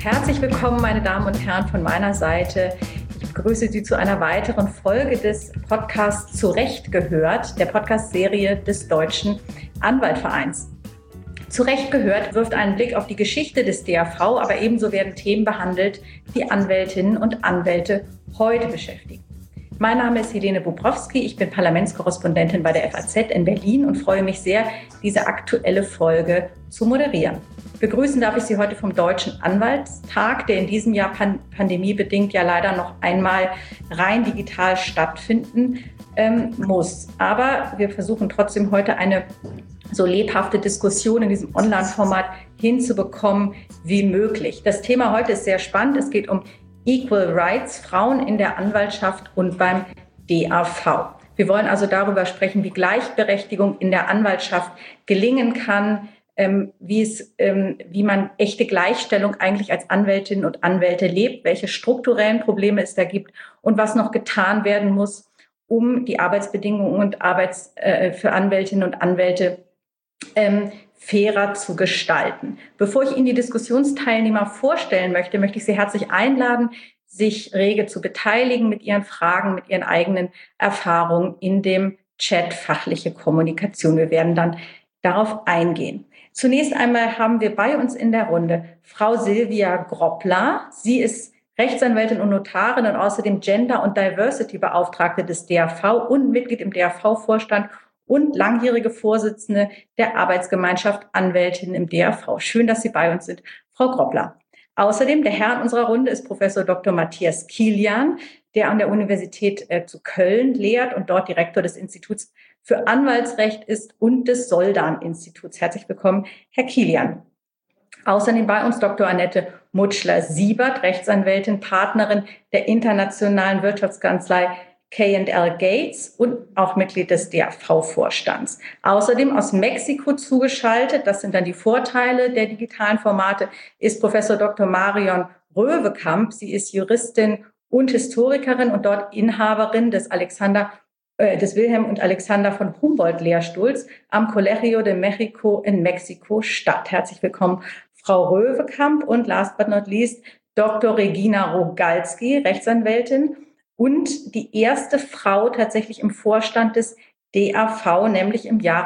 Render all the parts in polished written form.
Herzlich willkommen, meine Damen und Herren, von meiner Seite. Ich begrüße Sie zu einer weiteren Folge des Podcasts Zu Recht gehört, der Podcast-Serie des Deutschen Anwaltvereins. Zu Recht gehört wirft einen Blick auf die Geschichte des DAV, aber ebenso werden Themen behandelt, die Anwältinnen und Anwälte heute beschäftigen. Mein Name ist Helene Bobrowski, ich bin Parlamentskorrespondentin bei der FAZ in Berlin und freue mich sehr, diese aktuelle Folge zu moderieren. Begrüßen darf ich Sie heute vom Deutschen Anwaltstag, der in diesem Jahr pandemiebedingt ja leider noch einmal rein digital stattfinden muss. Aber wir versuchen trotzdem heute eine so lebhafte Diskussion in diesem Online-Format hinzubekommen wie möglich. Das Thema heute ist sehr spannend. Es geht um Equal Rights, Frauen in der Anwaltschaft und beim DAV. Wir wollen also darüber sprechen, wie Gleichberechtigung in der Anwaltschaft gelingen kann, wie man echte Gleichstellung eigentlich als Anwältinnen und Anwälte lebt, welche strukturellen Probleme es da gibt und was noch getan werden muss, um die Arbeitsbedingungen und für Anwältinnen und Anwälte fairer zu gestalten. Bevor ich Ihnen die Diskussionsteilnehmer vorstellen möchte, möchte ich Sie herzlich einladen, sich rege zu beteiligen mit Ihren Fragen, mit Ihren eigenen Erfahrungen in dem Chat Fachliche Kommunikation. Wir werden dann darauf eingehen. Zunächst einmal haben wir bei uns in der Runde Frau Silvia Groppler. Sie ist Rechtsanwältin und Notarin und außerdem Gender- und Diversity-Beauftragte des DAV und Mitglied im DAV-Vorstand und langjährige Vorsitzende der Arbeitsgemeinschaft Anwältinnen im DAV. Schön, dass Sie bei uns sind, Frau Groppler. Außerdem der Herr in unserer Runde ist Professor Dr. Matthias Kilian, der an der Universität zu Köln lehrt und dort Direktor des Instituts für Anwaltsrecht ist und des Soldan-Instituts. Herzlich willkommen, Herr Kilian. Außerdem bei uns Dr. Annette Mutschler-Siebert, Rechtsanwältin, Partnerin der internationalen Wirtschaftskanzlei K&L Gates und auch Mitglied des DAV-Vorstands. Außerdem aus Mexiko zugeschaltet, das sind dann die Vorteile der digitalen Formate, ist Professor Dr. Marion Röwekamp. Sie ist Juristin und Historikerin und dort Inhaberin des Wilhelm und Alexander von Humboldt Lehrstuhls am Colegio de México in Mexiko-Stadt. Herzlich willkommen, Frau Röwekamp, und last but not least Dr. Regina Rogalski, Rechtsanwältin und die erste Frau tatsächlich im Vorstand des DAV, nämlich im Jahre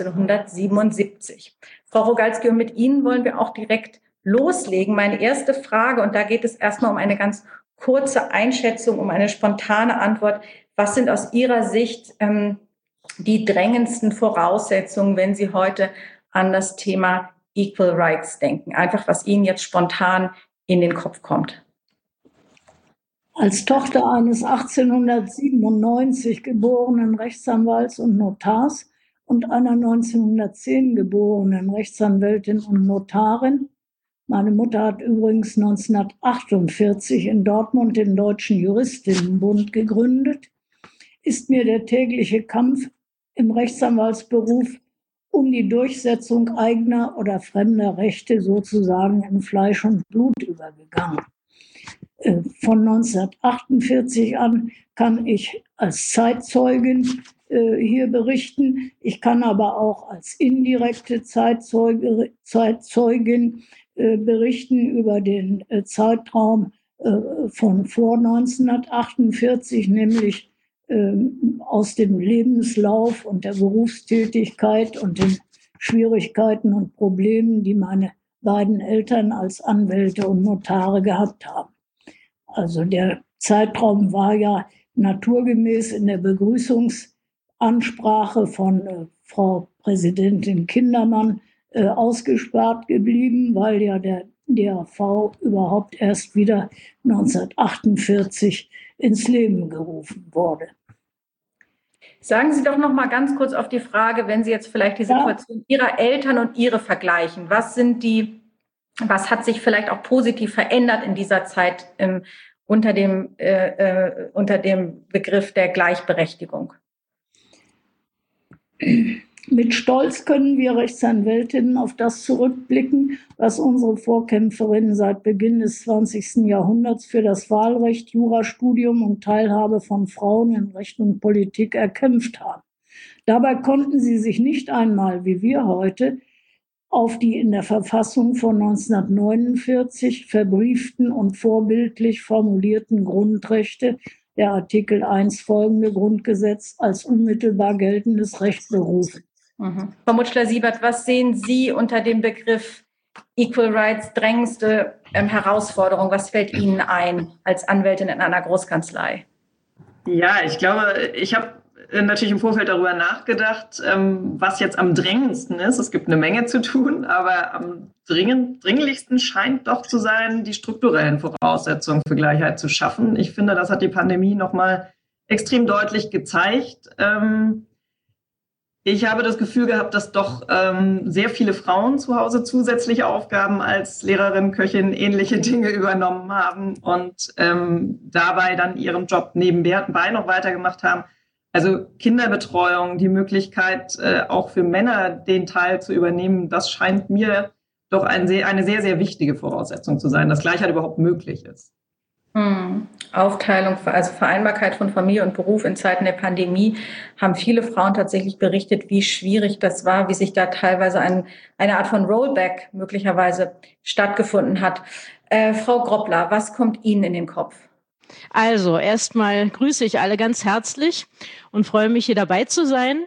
1977. Frau Rogalski, und mit Ihnen wollen wir auch direkt loslegen. Meine erste Frage, und da geht es erstmal um eine ganz kurze Einschätzung, um eine spontane Antwort. Was sind aus Ihrer Sicht die drängendsten Voraussetzungen, wenn Sie heute an das Thema Equal Rights denken? Einfach, was Ihnen jetzt spontan in den Kopf kommt. Als Tochter eines 1897 geborenen Rechtsanwalts und Notars und einer 1910 geborenen Rechtsanwältin und Notarin, meine Mutter hat übrigens 1948 in Dortmund den Deutschen Juristinnenbund gegründet, ist mir der tägliche Kampf im Rechtsanwaltsberuf um die Durchsetzung eigener oder fremder Rechte sozusagen in Fleisch und Blut übergegangen. Von 1948 an kann ich als Zeitzeugin hier berichten. Ich kann aber auch als indirekte Zeitzeugin berichten über den Zeitraum von vor 1948, nämlich aus dem Lebenslauf und der Berufstätigkeit und den Schwierigkeiten und Problemen, die meine beiden Eltern als Anwälte und Notare gehabt haben. Also der Zeitraum war ja naturgemäß in der Begrüßungsansprache von Frau Präsidentin Kindermann ausgespart geblieben, weil ja der DAV überhaupt erst wieder 1948 ins Leben gerufen wurde. Sagen Sie doch noch mal ganz kurz auf die Frage, wenn Sie jetzt vielleicht die Situation Ihrer Eltern und Ihre vergleichen. Was hat sich vielleicht auch positiv verändert in dieser Zeit unter dem Begriff der Gleichberechtigung? Mit Stolz können wir Rechtsanwältinnen auf das zurückblicken, was unsere Vorkämpferinnen seit Beginn des 20. Jahrhunderts für das Wahlrecht, Jurastudium und Teilhabe von Frauen in Recht und Politik erkämpft haben. Dabei konnten sie sich nicht einmal, wie wir heute, auf die in der Verfassung von 1949 verbrieften und vorbildlich formulierten Grundrechte der Artikel 1 folgende Grundgesetz als unmittelbar geltendes Recht berufen. Frau Mutschler-Siebert, was sehen Sie unter dem Begriff Equal Rights drängendste Herausforderung? Was fällt Ihnen ein als Anwältin in einer Großkanzlei? Ja, ich glaube, ich habe natürlich im Vorfeld darüber nachgedacht, was jetzt am drängendsten ist. Es gibt eine Menge zu tun, aber am dringlichsten scheint doch zu sein, die strukturellen Voraussetzungen für Gleichheit zu schaffen. Ich finde, das hat die Pandemie nochmal extrem deutlich gezeigt. Ich habe das Gefühl gehabt, dass doch sehr viele Frauen zu Hause zusätzliche Aufgaben als Lehrerin, Köchin, ähnliche Dinge übernommen haben und dabei dann ihren Job nebenbei noch weitergemacht haben. Also Kinderbetreuung, die Möglichkeit auch für Männer den Teil zu übernehmen, das scheint mir doch eine sehr, sehr wichtige Voraussetzung zu sein, dass Gleichheit überhaupt möglich ist. Aufteilung, also Vereinbarkeit von Familie und Beruf in Zeiten der Pandemie, haben viele Frauen tatsächlich berichtet, wie schwierig das war, wie sich da teilweise eine Art von Rollback möglicherweise stattgefunden hat. Frau Groppler, was kommt Ihnen in den Kopf? Also erstmal grüße ich alle ganz herzlich und freue mich, hier dabei zu sein.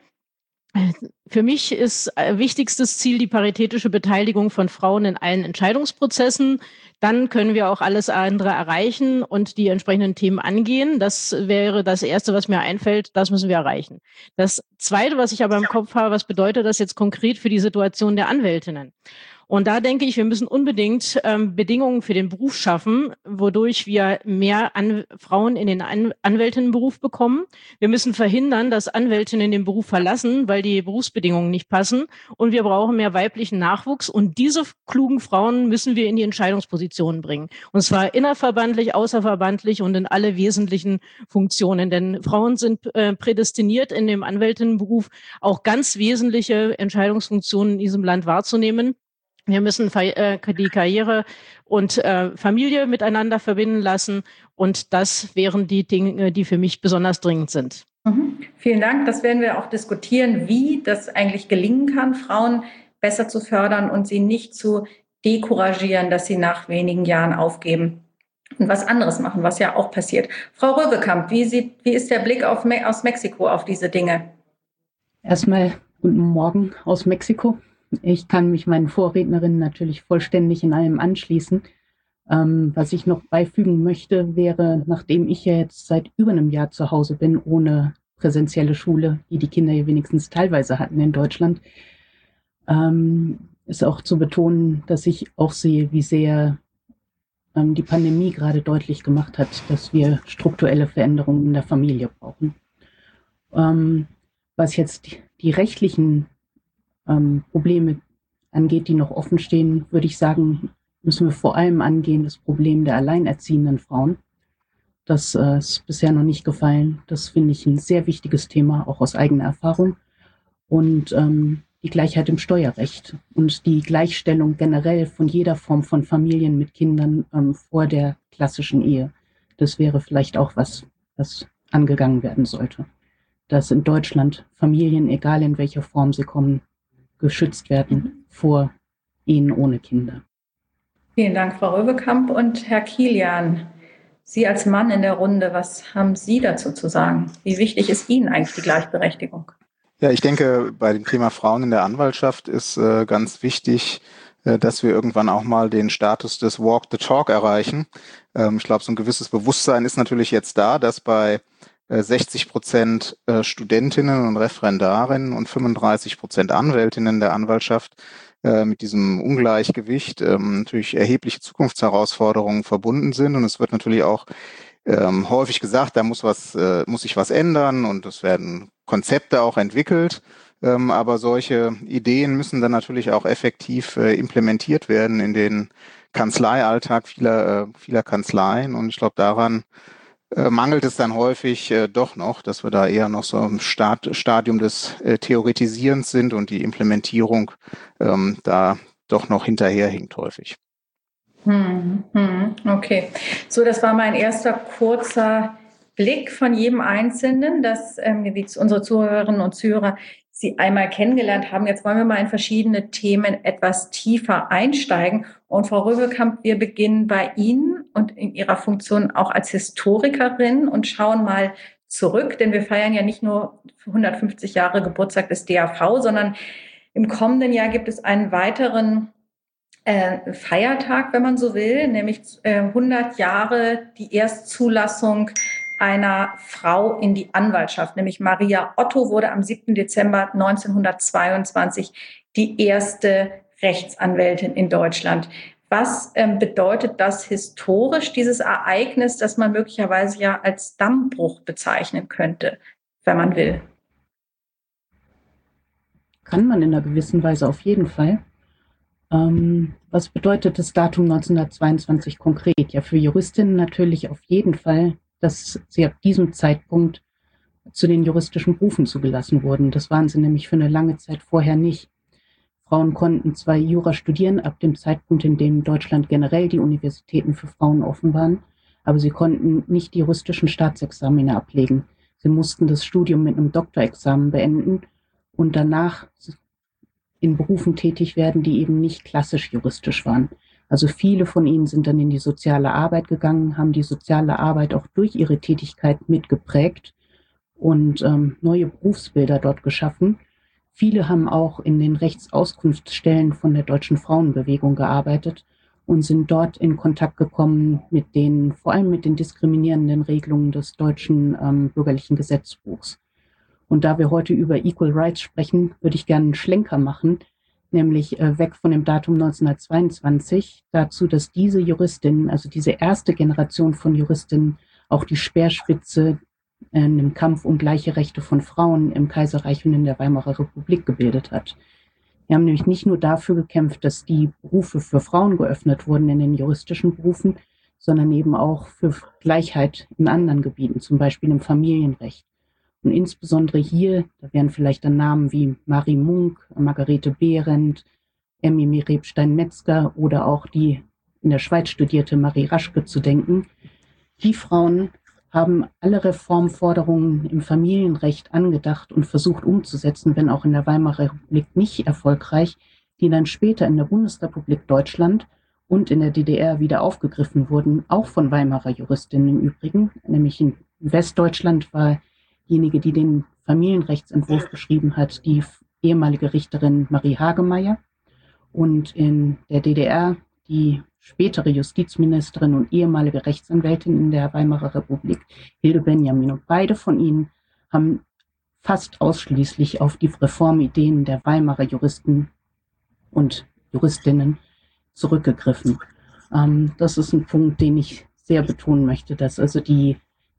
Für mich ist wichtigstes Ziel die paritätische Beteiligung von Frauen in allen Entscheidungsprozessen. Dann können wir auch alles andere erreichen und die entsprechenden Themen angehen. Das wäre das Erste, was mir einfällt. Das müssen wir erreichen. Das Zweite, was ich aber im Kopf habe, was bedeutet das jetzt konkret für die Situation der Anwältinnen? Und da denke ich, wir müssen unbedingt Bedingungen für den Beruf schaffen, wodurch wir mehr Frauen in den Anwältinnenberuf bekommen. Wir müssen verhindern, dass Anwältinnen den Beruf verlassen, weil die Berufsbedingungen nicht passen. Und wir brauchen mehr weiblichen Nachwuchs. Und diese klugen Frauen müssen wir in die Entscheidungspositionen bringen. Und zwar innerverbandlich, außerverbandlich und in alle wesentlichen Funktionen. Denn Frauen sind prädestiniert, in dem Anwältinnenberuf auch ganz wesentliche Entscheidungsfunktionen in diesem Land wahrzunehmen. Wir müssen die Karriere und Familie miteinander verbinden lassen. Und das wären die Dinge, die für mich besonders dringend sind. Vielen Dank. Das werden wir auch diskutieren, wie das eigentlich gelingen kann, Frauen besser zu fördern und sie nicht zu decouragieren, dass sie nach wenigen Jahren aufgeben und was anderes machen, was ja auch passiert. Frau Röwekamp, wie ist der Blick aus Mexiko auf diese Dinge? Erstmal guten Morgen aus Mexiko. Ich kann mich meinen Vorrednerinnen natürlich vollständig in allem anschließen. Was ich noch beifügen möchte, wäre, nachdem ich ja jetzt seit über einem Jahr zu Hause bin, ohne präsentielle Schule, die Kinder ja wenigstens teilweise hatten in Deutschland, ist auch zu betonen, dass ich auch sehe, wie sehr die Pandemie gerade deutlich gemacht hat, dass wir strukturelle Veränderungen in der Familie brauchen. Was jetzt die rechtlichen Probleme angeht, die noch offen stehen, würde ich sagen, müssen wir vor allem angehen das Problem der alleinerziehenden Frauen. Das ist bisher noch nicht gefallen. Das finde ich ein sehr wichtiges Thema, auch aus eigener Erfahrung. Und die Gleichheit im Steuerrecht und die Gleichstellung generell von jeder Form von Familien mit Kindern vor der klassischen Ehe. Das wäre vielleicht auch was angegangen werden sollte. Dass in Deutschland Familien, egal in welcher Form sie kommen, geschützt werden vor Ehen ohne Kinder. Vielen Dank, Frau Röwekamp. Und Herr Kilian, Sie als Mann in der Runde, was haben Sie dazu zu sagen? Wie wichtig ist Ihnen eigentlich die Gleichberechtigung? Ja, ich denke, bei dem Thema Frauen in der Anwaltschaft ist ganz wichtig, dass wir irgendwann auch mal den Status des Walk the Talk erreichen. Ich glaube, so ein gewisses Bewusstsein ist natürlich jetzt da, dass bei 60% Studentinnen und Referendarinnen und 35% Anwältinnen der Anwaltschaft mit diesem Ungleichgewicht natürlich erhebliche Zukunftsherausforderungen verbunden sind. Und es wird natürlich auch häufig gesagt, da muss sich was ändern und es werden Konzepte auch entwickelt. Aber solche Ideen müssen dann natürlich auch effektiv implementiert werden in den Kanzleialltag vieler Kanzleien. Und ich glaube, daran mangelt es dann häufig doch noch, dass wir da eher noch so im Stadium des Theoretisierens sind und die Implementierung da doch noch hinterherhinkt häufig. Okay, so das war mein erster kurzer Blick von jedem Einzelnen, dass unsere Zuhörerinnen und Zuhörer Sie einmal kennengelernt haben. Jetzt wollen wir mal in verschiedene Themen etwas tiefer einsteigen. Und Frau Röwekamp, wir beginnen bei Ihnen und in Ihrer Funktion auch als Historikerin und schauen mal zurück, denn wir feiern ja nicht nur 150 Jahre Geburtstag des DAV, sondern im kommenden Jahr gibt es einen weiteren Feiertag, wenn man so will, nämlich 100 Jahre die Erstzulassung einer Frau in die Anwaltschaft, nämlich Maria Otto wurde am 7. Dezember 1922 die erste Rechtsanwältin in Deutschland. Was bedeutet das historisch, dieses Ereignis, das man möglicherweise ja als Dammbruch bezeichnen könnte, wenn man will? Kann man in einer gewissen Weise auf jeden Fall. Was bedeutet das Datum 1922 konkret? Ja, für Juristinnen natürlich auf jeden Fall, dass sie ab diesem Zeitpunkt zu den juristischen Berufen zugelassen wurden. Das waren sie nämlich für eine lange Zeit vorher nicht. Frauen konnten zwar Jura studieren, ab dem Zeitpunkt, in dem Deutschland generell die Universitäten für Frauen offen waren, aber sie konnten nicht die juristischen Staatsexamina ablegen. Sie mussten das Studium mit einem Doktorexamen beenden und danach in Berufen tätig werden, die eben nicht klassisch juristisch waren. Also viele von ihnen sind dann in die soziale Arbeit gegangen, haben die soziale Arbeit auch durch ihre Tätigkeit mitgeprägt und neue Berufsbilder dort geschaffen. Viele haben auch in den Rechtsauskunftsstellen von der deutschen Frauenbewegung gearbeitet und sind dort in Kontakt gekommen mit den, vor allem mit den diskriminierenden Regelungen des deutschen bürgerlichen Gesetzbuchs. Und da wir heute über Equal Rights sprechen, würde ich gerne einen Schlenker machen, nämlich weg von dem Datum 1922, dazu, dass diese Juristinnen, also diese erste Generation von Juristinnen, auch die Speerspitze im Kampf um gleiche Rechte von Frauen im Kaiserreich und in der Weimarer Republik gebildet hat. Wir haben nämlich nicht nur dafür gekämpft, dass die Berufe für Frauen geöffnet wurden in den juristischen Berufen, sondern eben auch für Gleichheit in anderen Gebieten, zum Beispiel im Familienrecht. Und insbesondere hier, da wären vielleicht dann Namen wie Marie Munk, Margarete Behrendt, Emmy Rebstein-Metzger oder auch die in der Schweiz studierte Marie Raschke zu denken. Die Frauen haben alle Reformforderungen im Familienrecht angedacht und versucht umzusetzen, wenn auch in der Weimarer Republik nicht erfolgreich, die dann später in der Bundesrepublik Deutschland und in der DDR wieder aufgegriffen wurden, auch von Weimarer Juristinnen im Übrigen. Nämlich in Westdeutschland war diejenige, die den Familienrechtsentwurf geschrieben hat, die ehemalige Richterin Marie Hagemeyer und in der DDR die spätere Justizministerin und ehemalige Rechtsanwältin in der Weimarer Republik, Hilde Benjamin. Und beide von ihnen haben fast ausschließlich auf die Reformideen der Weimarer Juristen und Juristinnen zurückgegriffen. Das ist ein Punkt, den ich sehr betonen möchte, dass also die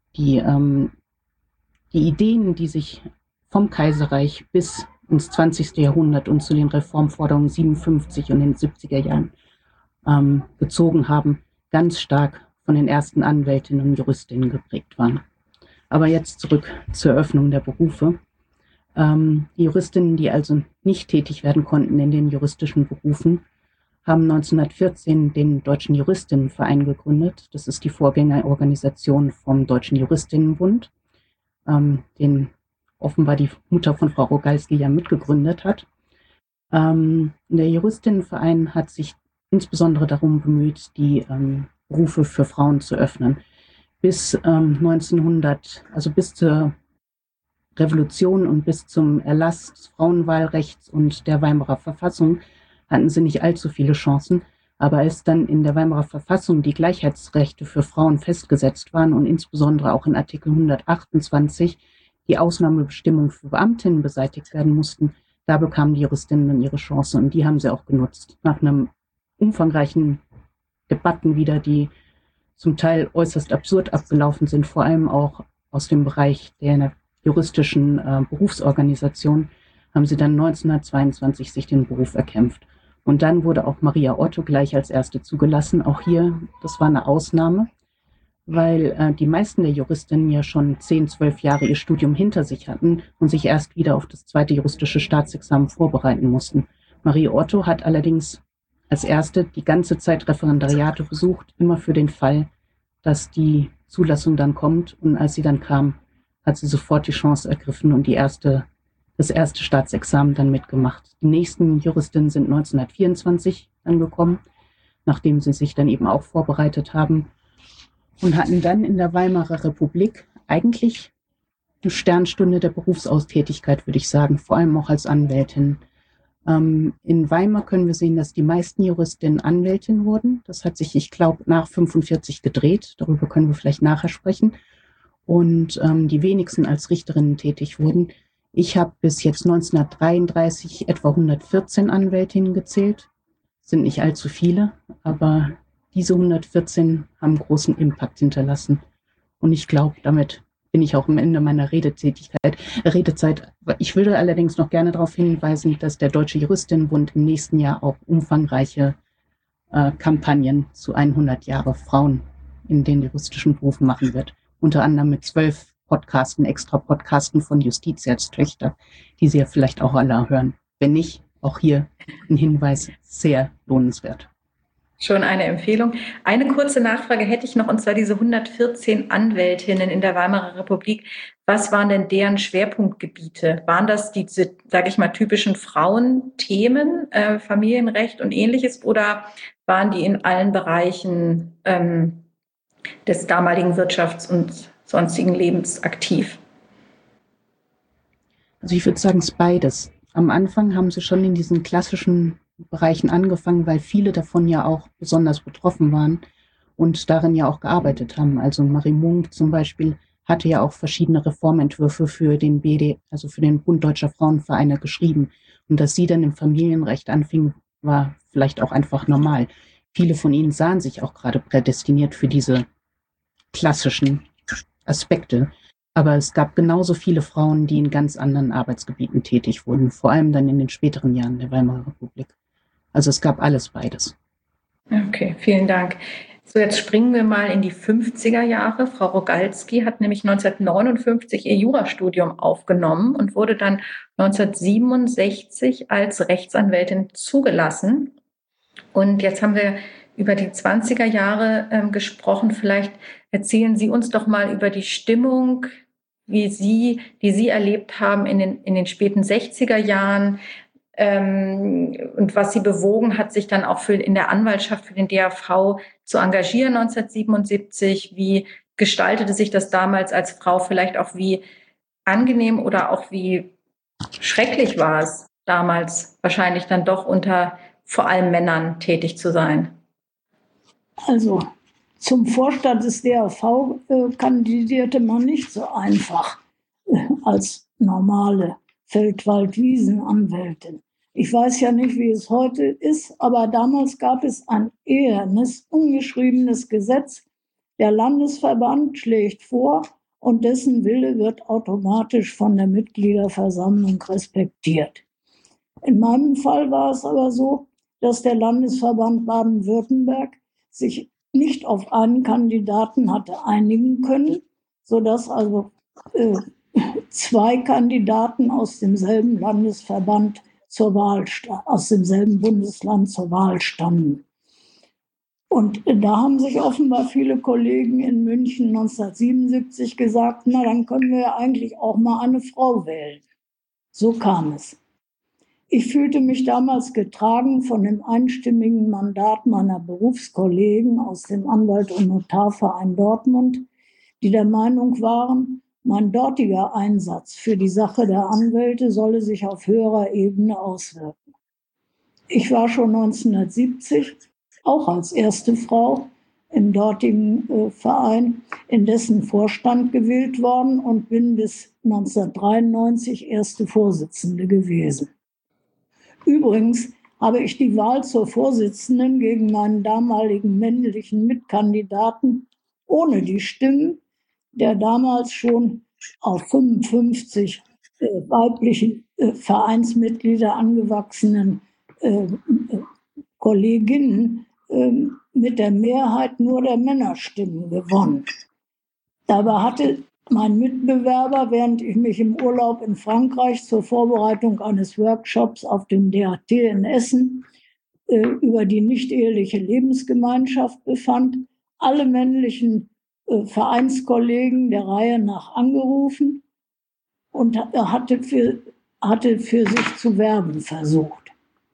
Ideen, die sich vom Kaiserreich bis ins 20. Jahrhundert und zu den Reformforderungen 57 und den 70er Jahren gezogen haben, ganz stark von den ersten Anwältinnen und Juristinnen geprägt waren. Aber jetzt zurück zur Eröffnung der Berufe. Die Juristinnen, die also nicht tätig werden konnten in den juristischen Berufen, haben 1914 den Deutschen Juristinnenverein gegründet. Das ist die Vorgängerorganisation vom Deutschen Juristinnenbund, den offenbar die Mutter von Frau Rogalski ja mitgegründet hat. Der Juristinnenverein hat sich insbesondere darum bemüht, die Berufe für Frauen zu öffnen. Bis 1900, also bis zur Revolution und bis zum Erlass des Frauenwahlrechts und der Weimarer Verfassung hatten sie nicht allzu viele Chancen. Aber als dann in der Weimarer Verfassung die Gleichheitsrechte für Frauen festgesetzt waren und insbesondere auch in Artikel 128 die Ausnahmebestimmungen für Beamtinnen beseitigt werden mussten, da bekamen die Juristinnen dann ihre Chance und die haben sie auch genutzt. Nach einem umfangreichen Debatten wieder, die zum Teil äußerst absurd abgelaufen sind, vor allem auch aus dem Bereich der juristischen Berufsorganisation, haben sie dann 1922 sich den Beruf erkämpft. Und dann wurde auch Maria Otto gleich als erste zugelassen. Auch hier, das war eine Ausnahme, weil die meisten der Juristinnen ja schon 10, 12 Jahre ihr Studium hinter sich hatten und sich erst wieder auf das zweite juristische Staatsexamen vorbereiten mussten. Maria Otto hat allerdings als erste die ganze Zeit Referendariate besucht, immer für den Fall, dass die Zulassung dann kommt. Und als sie dann kam, hat sie sofort die Chance ergriffen und die erste das erste Staatsexamen dann mitgemacht. Die nächsten Juristinnen sind 1924 angekommen, nachdem sie sich dann eben auch vorbereitet haben und hatten dann in der Weimarer Republik eigentlich eine Sternstunde der Berufstätigkeit, würde ich sagen, vor allem auch als Anwältin. In Weimar können wir sehen, dass die meisten Juristinnen Anwältin wurden. Das hat sich, ich glaube, nach 45 gedreht. Darüber können wir vielleicht nachher sprechen. Und die wenigsten als Richterinnen tätig wurden. Ich habe bis jetzt 1933 etwa 114 Anwältinnen gezählt. Sind nicht allzu viele, aber diese 114 haben großen Impact hinterlassen. Und ich glaube, damit bin ich auch am Ende meiner Redezeit. Ich würde allerdings noch gerne darauf hinweisen, dass der Deutsche Juristinnenbund im nächsten Jahr auch umfangreiche Kampagnen zu 100 Jahre Frauen in den juristischen Berufen machen wird. Unter anderem mit 12 extra Podcasten von Justitiarstöchter, die Sie ja vielleicht auch alle hören. Wenn nicht, auch hier ein Hinweis, sehr lohnenswert. Schon eine Empfehlung. Eine kurze Nachfrage hätte ich noch, und zwar diese 114 Anwältinnen in der Weimarer Republik. Was waren denn deren Schwerpunktgebiete? Waren das diese, sage ich mal, typischen Frauenthemen, Familienrecht und Ähnliches, oder waren die in allen Bereichen des damaligen Wirtschafts- und sonstigen Lebens aktiv? Also ich würde sagen, es ist beides. Am Anfang haben sie schon in diesen klassischen Bereichen angefangen, weil viele davon ja auch besonders betroffen waren und darin ja auch gearbeitet haben. Also Marie Munk zum Beispiel hatte ja auch verschiedene Reformentwürfe für den BD, also für den Bund Deutscher Frauenvereine geschrieben. Und dass sie dann im Familienrecht anfing, war vielleicht auch einfach normal. Viele von ihnen sahen sich auch gerade prädestiniert für diese klassischen Aspekte. Aber es gab genauso viele Frauen, die in ganz anderen Arbeitsgebieten tätig wurden, vor allem dann in den späteren Jahren der Weimarer Republik. Also es gab alles beides. Okay, vielen Dank. So, jetzt springen wir mal in die 50er Jahre. Frau Rogalski hat nämlich 1959 ihr Jurastudium aufgenommen und wurde dann 1967 als Rechtsanwältin zugelassen. Und jetzt haben wir über die 20er Jahre gesprochen. Vielleicht erzählen Sie uns doch mal über die Stimmung, die Sie erlebt haben in den späten 60er Jahren, und was Sie bewogen hat, sich dann auch in der Anwaltschaft für den DAV zu engagieren 1977. Wie gestaltete sich das damals als Frau? Vielleicht auch wie angenehm oder auch wie schrecklich war es damals, wahrscheinlich dann doch unter vor allem Männern tätig zu sein? Also zum Vorstand des DAV kandidierte man nicht so einfach als normale Feldwald-Wiesen-Anwältin. Ich weiß ja nicht, wie es heute ist, aber damals gab es ein ehernes, ungeschriebenes Gesetz. Der Landesverband schlägt vor und dessen Wille wird automatisch von der Mitgliederversammlung respektiert. In meinem Fall war es aber so, dass der Landesverband Baden-Württemberg sich nicht auf einen Kandidaten hatte einigen können, sodass also 2 Kandidaten aus demselben Landesverband aus demselben Bundesland zur Wahl standen. Und da haben sich offenbar viele Kollegen in München 1977 gesagt, na, dann können wir ja eigentlich auch mal eine Frau wählen. So kam es. Ich fühlte mich damals getragen von dem einstimmigen Mandat meiner Berufskollegen aus dem Anwalt- und Notarverein Dortmund, die der Meinung waren, mein dortiger Einsatz für die Sache der Anwälte solle sich auf höherer Ebene auswirken. Ich war schon 1970 auch als erste Frau im dortigen Verein in dessen Vorstand gewählt worden und bin bis 1993 erste Vorsitzende gewesen. Übrigens habe ich die Wahl zur Vorsitzenden gegen meinen damaligen männlichen Mitkandidaten ohne die Stimmen der damals schon auf 55 weiblichen Vereinsmitglieder angewachsenen Kolleginnen mit der Mehrheit nur der Männerstimmen gewonnen. Dabei hatte mein Mitbewerber, während ich mich im Urlaub in Frankreich zur Vorbereitung eines Workshops auf dem DAT in Essen über die nicht-eheliche Lebensgemeinschaft befand, alle männlichen Vereinskollegen der Reihe nach angerufen und hatte für hatte für sich zu werben versucht.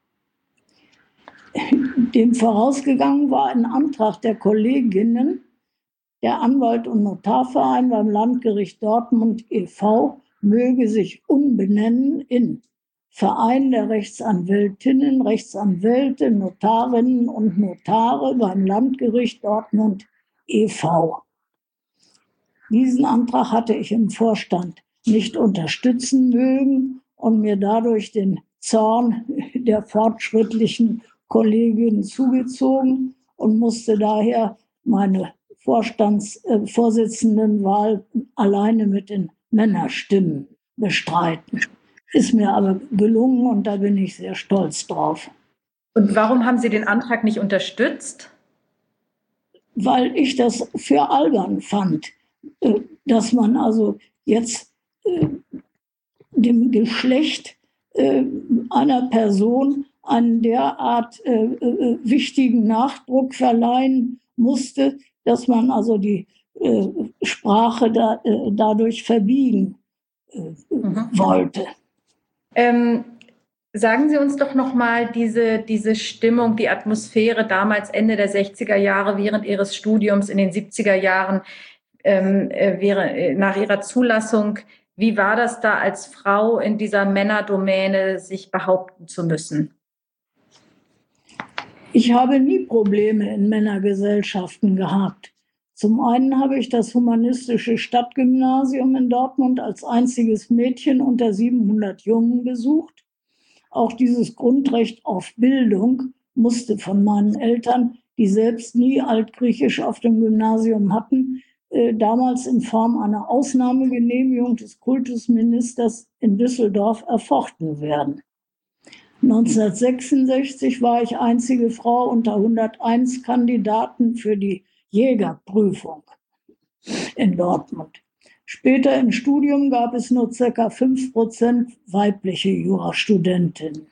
Dem vorausgegangen war ein Antrag der Kolleginnen, der Anwalt- und Notarverein beim Landgericht Dortmund e.V. möge sich umbenennen in Verein der Rechtsanwältinnen, Rechtsanwälte, Notarinnen und Notare beim Landgericht Dortmund e.V. Diesen Antrag hatte ich im Vorstand nicht unterstützen mögen und mir dadurch den Zorn der fortschrittlichen Kolleginnen zugezogen und musste daher meine Vorstandsvorsitzendenwahl alleine mit den Männerstimmen bestreiten. Ist mir aber gelungen und da bin ich sehr stolz drauf. Und warum haben Sie den Antrag nicht unterstützt? Weil ich das für albern fand, dass man also jetzt dem Geschlecht einer Person einen derart wichtigen Nachdruck verleihen musste, dass man also die Sprache dadurch verbiegen wollte. Sagen Sie uns doch noch mal diese Stimmung, die Atmosphäre damals Ende der 60er Jahre während Ihres Studiums in den 70er Jahren nach Ihrer Zulassung. Wie war das da als Frau in dieser Männerdomäne, sich behaupten zu müssen? Ich habe nie Probleme in Männergesellschaften gehabt. Zum einen habe ich das humanistische Stadtgymnasium in Dortmund als einziges Mädchen unter 700 Jungen besucht. Auch dieses Grundrecht auf Bildung musste von meinen Eltern, die selbst nie Altgriechisch auf dem Gymnasium hatten, damals in Form einer Ausnahmegenehmigung des Kultusministers in Düsseldorf erfochten werden. 1966 war ich einzige Frau unter 101 Kandidaten für die Jägerprüfung in Dortmund. Später im Studium gab es nur ca. 5% weibliche Jurastudentinnen.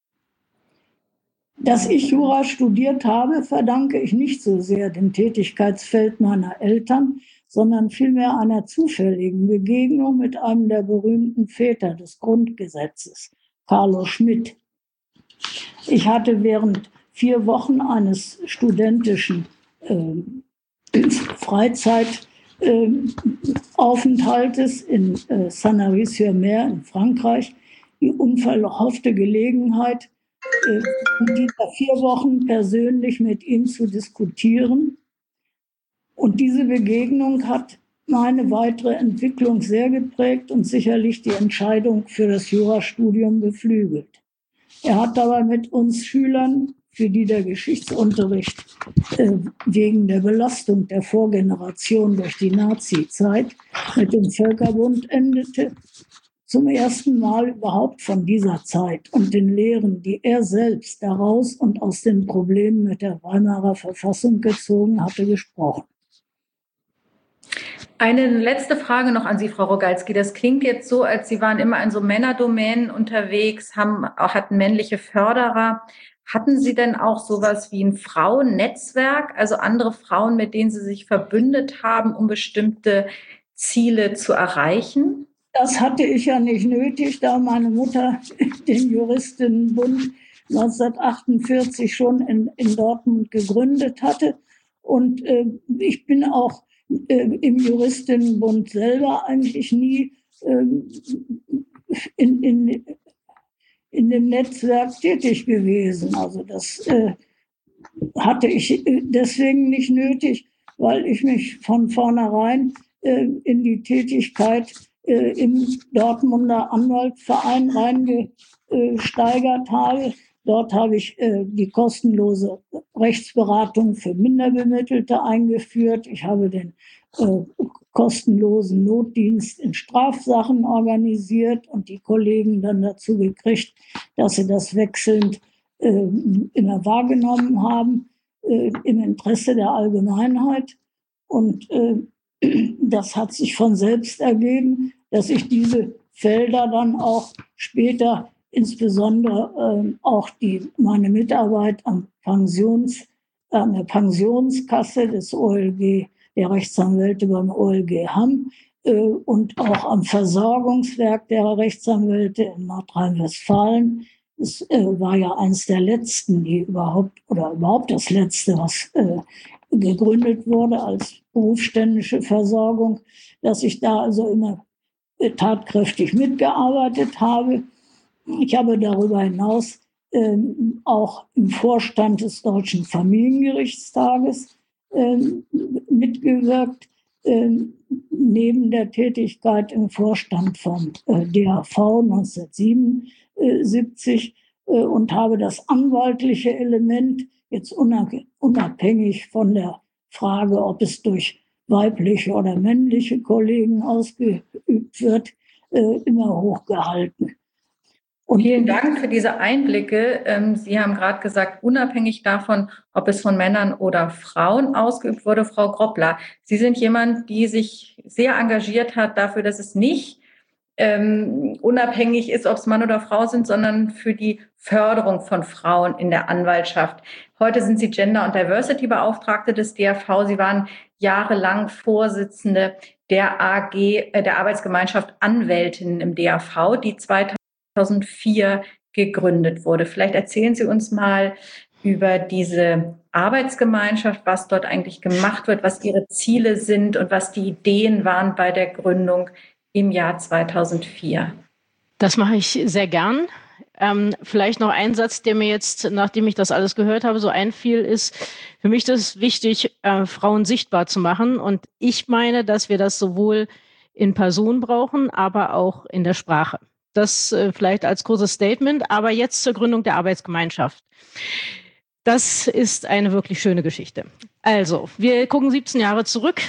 Dass ich Jura studiert habe, verdanke ich nicht so sehr dem Tätigkeitsfeld meiner Eltern, sondern vielmehr einer zufälligen Begegnung mit einem der berühmten Väter des Grundgesetzes, Carlo Schmitt. Ich hatte während 4 Wochen eines studentischen Freizeitaufenthaltes in Sanary-sur-Mer in Frankreich die unverhoffte Gelegenheit, in dieser 4 Wochen persönlich mit ihm zu diskutieren. Und diese Begegnung hat meine weitere Entwicklung sehr geprägt und sicherlich die Entscheidung für das Jurastudium beflügelt. Er hat dabei mit uns Schülern, für die der Geschichtsunterricht wegen der Belastung der Vorgeneration durch die Nazi-Zeit mit dem Völkerbund endete, zum ersten Mal überhaupt von dieser Zeit und den Lehren, die er selbst daraus und aus den Problemen mit der Weimarer Verfassung gezogen hatte, gesprochen. Eine letzte Frage noch an Sie, Frau Rogalski. Das klingt jetzt so, als Sie waren immer in so Männerdomänen unterwegs, hatten männliche Förderer. Hatten Sie denn auch sowas wie ein Frauennetzwerk, also andere Frauen, mit denen Sie sich verbündet haben, um bestimmte Ziele zu erreichen? Das hatte ich ja nicht nötig, da meine Mutter den Juristinnenbund 1948 schon in Dortmund gegründet hatte. Und ich bin auch im Juristinnenbund selber eigentlich nie in dem Netzwerk tätig gewesen. Also das hatte ich deswegen nicht nötig, weil ich mich von vornherein in die Tätigkeit im Dortmunder Anwaltsverein reingesteigert habe. Dort habe ich die kostenlose Rechtsberatung für Minderbemittelte eingeführt. Ich habe den kostenlosen Notdienst in Strafsachen organisiert und die Kollegen dann dazu gekriegt, dass sie das wechselnd immer wahrgenommen haben im Interesse der Allgemeinheit. Und das hat sich von selbst ergeben, dass ich diese Felder dann auch später, insbesondere auch meine Mitarbeit an der Pensionskasse des OLG, der Rechtsanwälte beim OLG Hamm, und auch am Versorgungswerk der Rechtsanwälte in Nordrhein-Westfalen. Es war ja eines der letzten, die überhaupt das letzte, was gegründet wurde als berufsständische Versorgung, dass ich da also immer tatkräftig mitgearbeitet habe. Ich habe darüber hinaus auch im Vorstand des Deutschen Familiengerichtstages mitgewirkt, neben der Tätigkeit im Vorstand vom DAV 1977 und habe das anwaltliche Element jetzt unabhängig von der Frage, ob es durch weibliche oder männliche Kollegen ausgeübt wird, immer hochgehalten. Und vielen Dank für diese Einblicke. Sie haben gerade gesagt, unabhängig davon, ob es von Männern oder Frauen ausgeübt wurde, Frau Groppler. Sie sind jemand, die sich sehr engagiert hat dafür, dass es nicht unabhängig ist, ob es Mann oder Frau sind, sondern für die Förderung von Frauen in der Anwaltschaft. Heute sind Sie Gender- und Diversity-Beauftragte des DRV. Sie waren jahrelang Vorsitzende der AG, der Arbeitsgemeinschaft Anwältinnen im DRV, die 2004 gegründet wurde. Vielleicht erzählen Sie uns mal über diese Arbeitsgemeinschaft, was dort eigentlich gemacht wird, was Ihre Ziele sind und was die Ideen waren bei der Gründung im Jahr 2004. Das mache ich sehr gern. Vielleicht noch ein Satz, der mir jetzt, nachdem ich das alles gehört habe, so einfiel, ist, für mich ist es wichtig, Frauen sichtbar zu machen. Und ich meine, dass wir das sowohl in Person brauchen, aber auch in der Sprache. Das vielleicht als kurzes Statement, aber jetzt zur Gründung der Arbeitsgemeinschaft. Das ist eine wirklich schöne Geschichte. Also, wir gucken 17 Jahre zurück.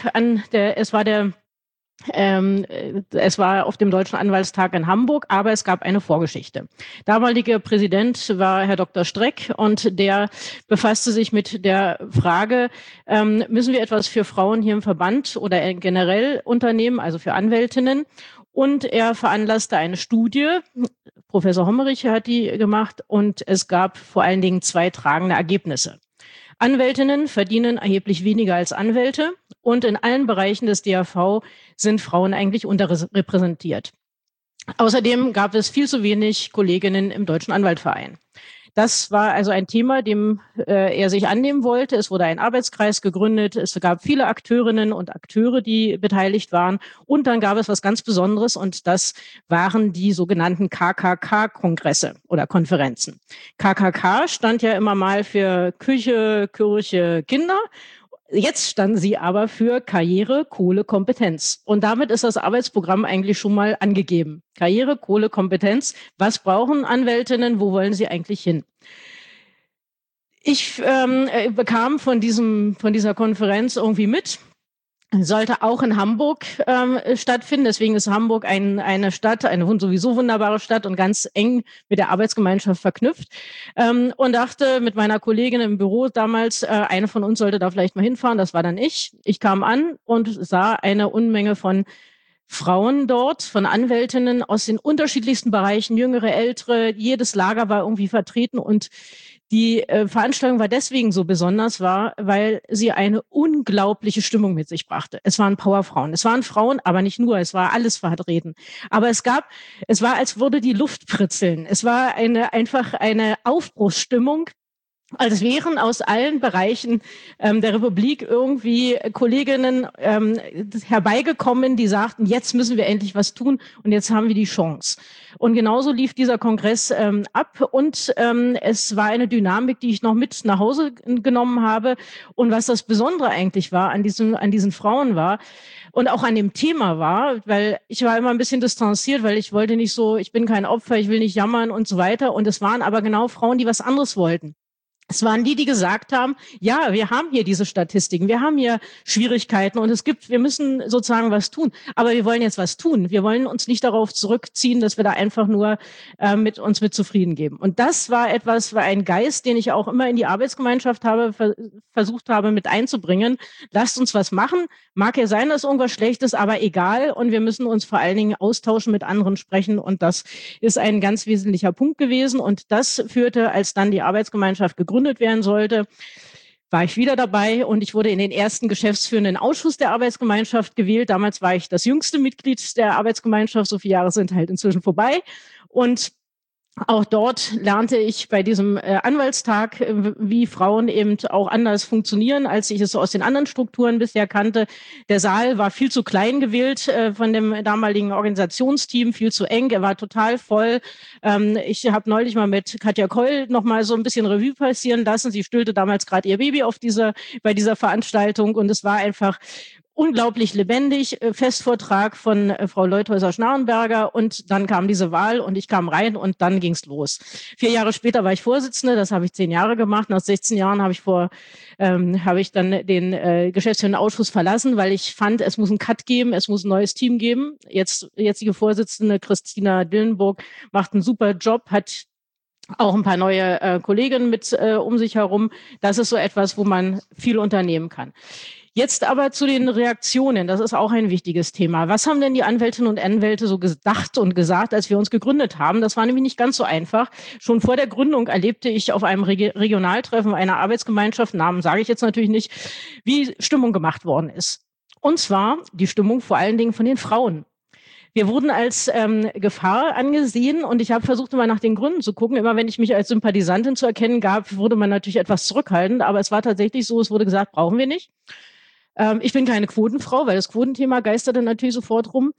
Es war auf dem Deutschen Anwaltstag in Hamburg, aber es gab eine Vorgeschichte. Damaliger Präsident war Herr Dr. Streck und der befasste sich mit der Frage, müssen wir etwas für Frauen hier im Verband oder generell unternehmen, also für Anwältinnen? Und er veranlasste eine Studie, Professor Hommerich hat die gemacht, und es gab vor allen Dingen 2 tragende Ergebnisse. Anwältinnen verdienen erheblich weniger als Anwälte und in allen Bereichen des DAV sind Frauen eigentlich unterrepräsentiert. Außerdem gab es viel zu wenig Kolleginnen im Deutschen Anwaltverein. Das war also ein Thema, dem er sich annehmen wollte. Es wurde ein Arbeitskreis gegründet. Es gab viele Akteurinnen und Akteure, die beteiligt waren. Und dann gab es was ganz Besonderes und das waren die sogenannten KKK-Kongresse oder Konferenzen. KKK stand ja immer mal für Küche, Kirche, Kinder. Jetzt standen sie aber für Karriere, Kohle, Kompetenz. Und damit ist das Arbeitsprogramm eigentlich schon mal angegeben. Karriere, Kohle, Kompetenz. Was brauchen Anwältinnen? Wo wollen sie eigentlich hin? Ich bekam von dieser Konferenz irgendwie mit, sollte auch in Hamburg stattfinden. Deswegen ist Hamburg eine Stadt, eine sowieso wunderbare Stadt und ganz eng mit der Arbeitsgemeinschaft verknüpft. Und dachte mit meiner Kollegin im Büro damals, eine von uns sollte da vielleicht mal hinfahren. Das war dann ich. Ich kam an und sah eine Unmenge von Frauen dort, von Anwältinnen aus den unterschiedlichsten Bereichen, jüngere, ältere. Jedes Lager war irgendwie vertreten und die Veranstaltung war deswegen so besonders, weil sie eine unglaubliche Stimmung mit sich brachte. Es waren Powerfrauen. Es waren Frauen, aber nicht nur. Es war alles vertreten. Aber es war, als würde die Luft pritzeln. Es war einfach eine Aufbruchsstimmung. Als wären aus allen Bereichen der Republik irgendwie Kolleginnen herbeigekommen, die sagten, jetzt müssen wir endlich was tun und jetzt haben wir die Chance. Und genauso lief dieser Kongress ab und es war eine Dynamik, die ich noch mit nach Hause genommen habe. Und was das Besondere eigentlich war an diesen Frauen war und auch an dem Thema war, weil ich war immer ein bisschen distanziert, weil ich wollte nicht so, ich bin kein Opfer, ich will nicht jammern und so weiter. Und es waren aber genau Frauen, die was anderes wollten. Es waren die gesagt haben, ja, wir haben hier diese Statistiken, wir haben hier Schwierigkeiten und wir müssen sozusagen was tun. Aber wir wollen jetzt was tun. Wir wollen uns nicht darauf zurückziehen, dass wir da einfach nur uns mit zufrieden geben. Und das war ein Geist, den ich auch immer in die Arbeitsgemeinschaft versucht habe mit einzubringen. Lasst uns was machen. Mag ja sein, dass irgendwas schlecht ist, aber egal. Und wir müssen uns vor allen Dingen austauschen, mit anderen sprechen. Und das ist ein ganz wesentlicher Punkt gewesen. Und das führte, als dann die Arbeitsgemeinschaft gegründet werden sollte, war ich wieder dabei und ich wurde in den ersten geschäftsführenden Ausschuss der Arbeitsgemeinschaft gewählt. Damals war ich das jüngste Mitglied der Arbeitsgemeinschaft. So viele Jahre sind halt inzwischen vorbei. Und auch dort lernte ich bei diesem Anwaltstag, wie Frauen eben auch anders funktionieren, als ich es so aus den anderen Strukturen bisher kannte. Der Saal war viel zu klein gewählt von dem damaligen Organisationsteam, viel zu eng. Er war total voll. Ich habe neulich mal mit Katja Keul noch mal so ein bisschen Revue passieren lassen. Sie stillte damals gerade ihr Baby bei dieser Veranstaltung und es war einfach unglaublich lebendig, Festvortrag von Frau Leuthäuser-Schnarrenberger und dann kam diese Wahl und ich kam rein und dann ging's los. 4 Jahre später war ich Vorsitzende, das habe ich 10 Jahre gemacht. Nach 16 Jahren habe ich dann den geschäftsführenden Ausschuss verlassen, weil ich fand, es muss einen Cut geben, es muss ein neues Team geben. Jetzige Vorsitzende Christina Dillenburg macht einen super Job, hat auch ein paar neue Kolleginnen mit um sich herum. Das ist so etwas, wo man viel unternehmen kann. Jetzt aber zu den Reaktionen. Das ist auch ein wichtiges Thema. Was haben denn die Anwältinnen und Anwälte so gedacht und gesagt, als wir uns gegründet haben? Das war nämlich nicht ganz so einfach. Schon vor der Gründung erlebte ich auf einem Regionaltreffen einer Arbeitsgemeinschaft, Namen sage ich jetzt natürlich nicht, wie Stimmung gemacht worden ist. Und zwar die Stimmung vor allen Dingen von den Frauen. Wir wurden als Gefahr angesehen und ich habe versucht, immer nach den Gründen zu gucken. Immer wenn ich mich als Sympathisantin zu erkennen gab, wurde man natürlich etwas zurückhaltend. Aber es war tatsächlich so, es wurde gesagt, brauchen wir nicht. Ich bin keine Quotenfrau, weil das Quotenthema geisterte natürlich sofort rum.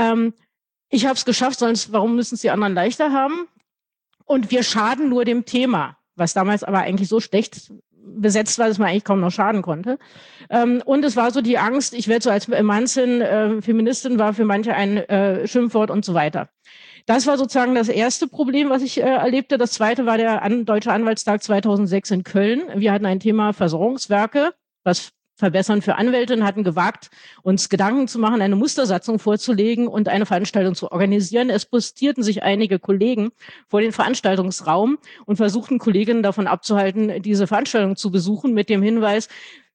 Ich habe es geschafft, sonst warum müssen es die anderen leichter haben? Und wir schaden nur dem Thema, was damals aber eigentlich so schlecht besetzt war, dass man eigentlich kaum noch schaden konnte. Und es war so die Angst, ich werde so als Emanzin, Feministin war für manche ein Schimpfwort und so weiter. Das war sozusagen das erste Problem, was ich erlebte. Das zweite war der Deutsche Anwaltstag 2006 in Köln. Wir hatten ein Thema Versorgungswerke, was Verbessern für Anwältinnen, hatten gewagt, uns Gedanken zu machen, eine Mustersatzung vorzulegen und eine Veranstaltung zu organisieren. Es postierten sich einige Kollegen vor den Veranstaltungsraum und versuchten Kolleginnen davon abzuhalten, diese Veranstaltung zu besuchen mit dem Hinweis,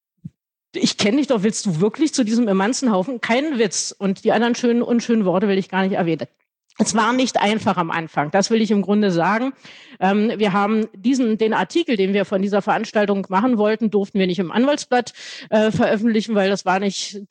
ich kenne dich doch, willst du wirklich zu diesem Emanzenhaufen? Kein Witz. Und die anderen schönen, unschönen Worte will ich gar nicht erwähnen. Es war nicht einfach am Anfang, das will ich im Grunde sagen. Wir haben den Artikel, den wir von dieser Veranstaltung machen wollten, durften wir nicht im Anwaltsblatt veröffentlichen, weil das war nicht,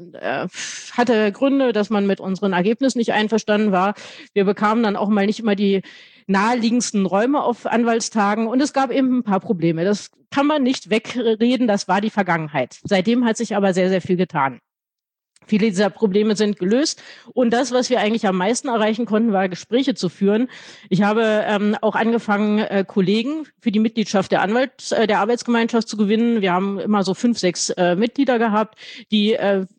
hatte Gründe, dass man mit unseren Ergebnissen nicht einverstanden war. Wir bekamen dann auch mal nicht immer die naheliegendsten Räume auf Anwaltstagen und es gab eben ein paar Probleme. Das kann man nicht wegreden, das war die Vergangenheit. Seitdem hat sich aber sehr, sehr viel getan. Viele dieser Probleme sind gelöst und das, was wir eigentlich am meisten erreichen konnten, war Gespräche zu führen. Ich habe auch angefangen, Kollegen für die Mitgliedschaft der Arbeitsgemeinschaft zu gewinnen. Wir haben immer so 5, 6 Mitglieder gehabt, die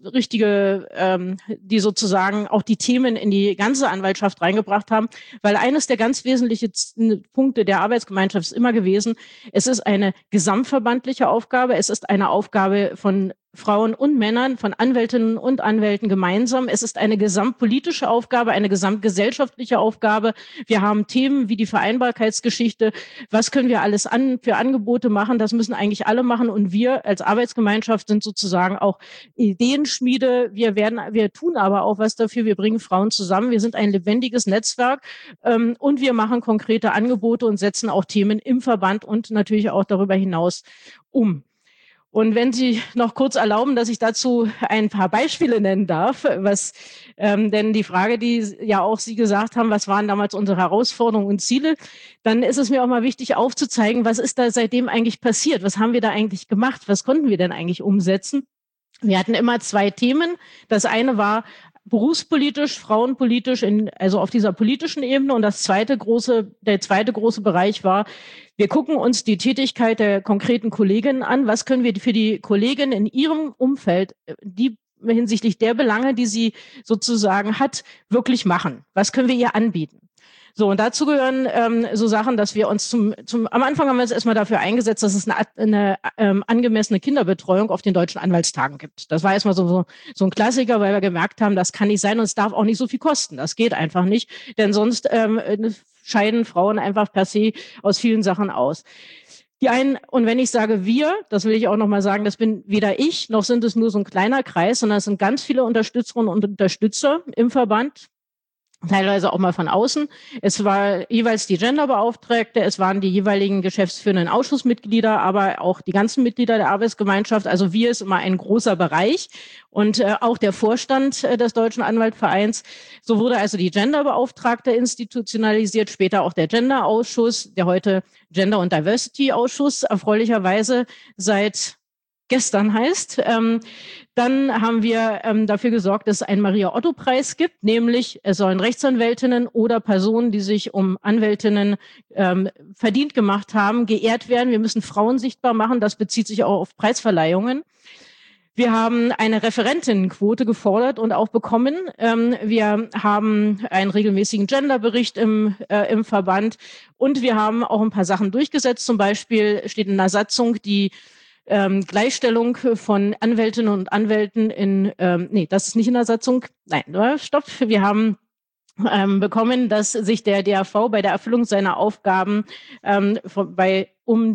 die sozusagen auch die Themen in die ganze Anwaltschaft reingebracht haben, weil eines der ganz wesentlichen Punkte der Arbeitsgemeinschaft ist immer gewesen, es ist eine gesamtverbandliche Aufgabe, es ist eine Aufgabe von Frauen und Männern, von Anwältinnen und Anwälten gemeinsam. Es ist eine gesamtpolitische Aufgabe, eine gesamtgesellschaftliche Aufgabe. Wir haben Themen wie die Vereinbarkeitsgeschichte. Was können wir alles für Angebote machen? Das müssen eigentlich alle machen. Und wir als Arbeitsgemeinschaft sind sozusagen auch Ideenschmiede. Wir tun aber auch was dafür. Wir bringen Frauen zusammen. Wir sind ein lebendiges Netzwerk und wir machen konkrete Angebote und setzen auch Themen im Verband und natürlich auch darüber hinaus um. Und wenn Sie noch kurz erlauben, dass ich dazu ein paar Beispiele nennen darf, denn die Frage, die ja auch Sie gesagt haben, was waren damals unsere Herausforderungen und Ziele, dann ist es mir auch mal wichtig aufzuzeigen, was ist da seitdem eigentlich passiert? Was haben wir da eigentlich gemacht? Was konnten wir denn eigentlich umsetzen? Wir hatten immer 2 Themen. Das eine war berufspolitisch, frauenpolitisch, also auf dieser politischen Ebene. Und der zweite große Bereich war, wir gucken uns die Tätigkeit der konkreten Kolleginnen an. Was können wir für die Kollegin in ihrem Umfeld, die hinsichtlich der Belange, die sie sozusagen hat, wirklich machen? Was können wir ihr anbieten? So, und dazu gehören so Sachen, dass wir uns am Anfang haben wir uns erstmal dafür eingesetzt, dass es eine angemessene Kinderbetreuung auf den deutschen Anwaltstagen gibt. Das war erstmal so ein Klassiker, weil wir gemerkt haben, das kann nicht sein und es darf auch nicht so viel kosten. Das geht einfach nicht, denn sonst scheiden Frauen einfach per se aus vielen Sachen aus. Und wenn ich sage wir, das will ich auch nochmal sagen, das bin weder ich, noch sind es nur so ein kleiner Kreis, sondern es sind ganz viele Unterstützerinnen und Unterstützer im Verband. teilweise auch mal von außen. Es war jeweils die Genderbeauftragte, es waren die jeweiligen geschäftsführenden Ausschussmitglieder, aber auch die ganzen Mitglieder der Arbeitsgemeinschaft. Also wir ist immer ein großer Bereich und auch der Vorstand des Deutschen Anwaltvereins. So wurde also die Genderbeauftragte institutionalisiert, später auch der Genderausschuss, der heute Gender- und Diversity-Ausschuss, erfreulicherweise seit gestern heißt. Dann haben wir dafür gesorgt, dass es einen Maria-Otto-Preis gibt, nämlich es sollen Rechtsanwältinnen oder Personen, die sich um Anwältinnen verdient gemacht haben, geehrt werden. Wir müssen Frauen sichtbar machen. Das bezieht sich auch auf Preisverleihungen. Wir haben eine Referentinnenquote gefordert und auch bekommen. Wir haben einen regelmäßigen Genderbericht im Verband und wir haben auch ein paar Sachen durchgesetzt. Zum Beispiel steht in der Satzung die Gleichstellung von Anwältinnen und Anwälten das ist nicht in der Satzung. Nein, stopp. Wir haben bekommen, dass sich der DAV bei der Erfüllung seiner Aufgaben für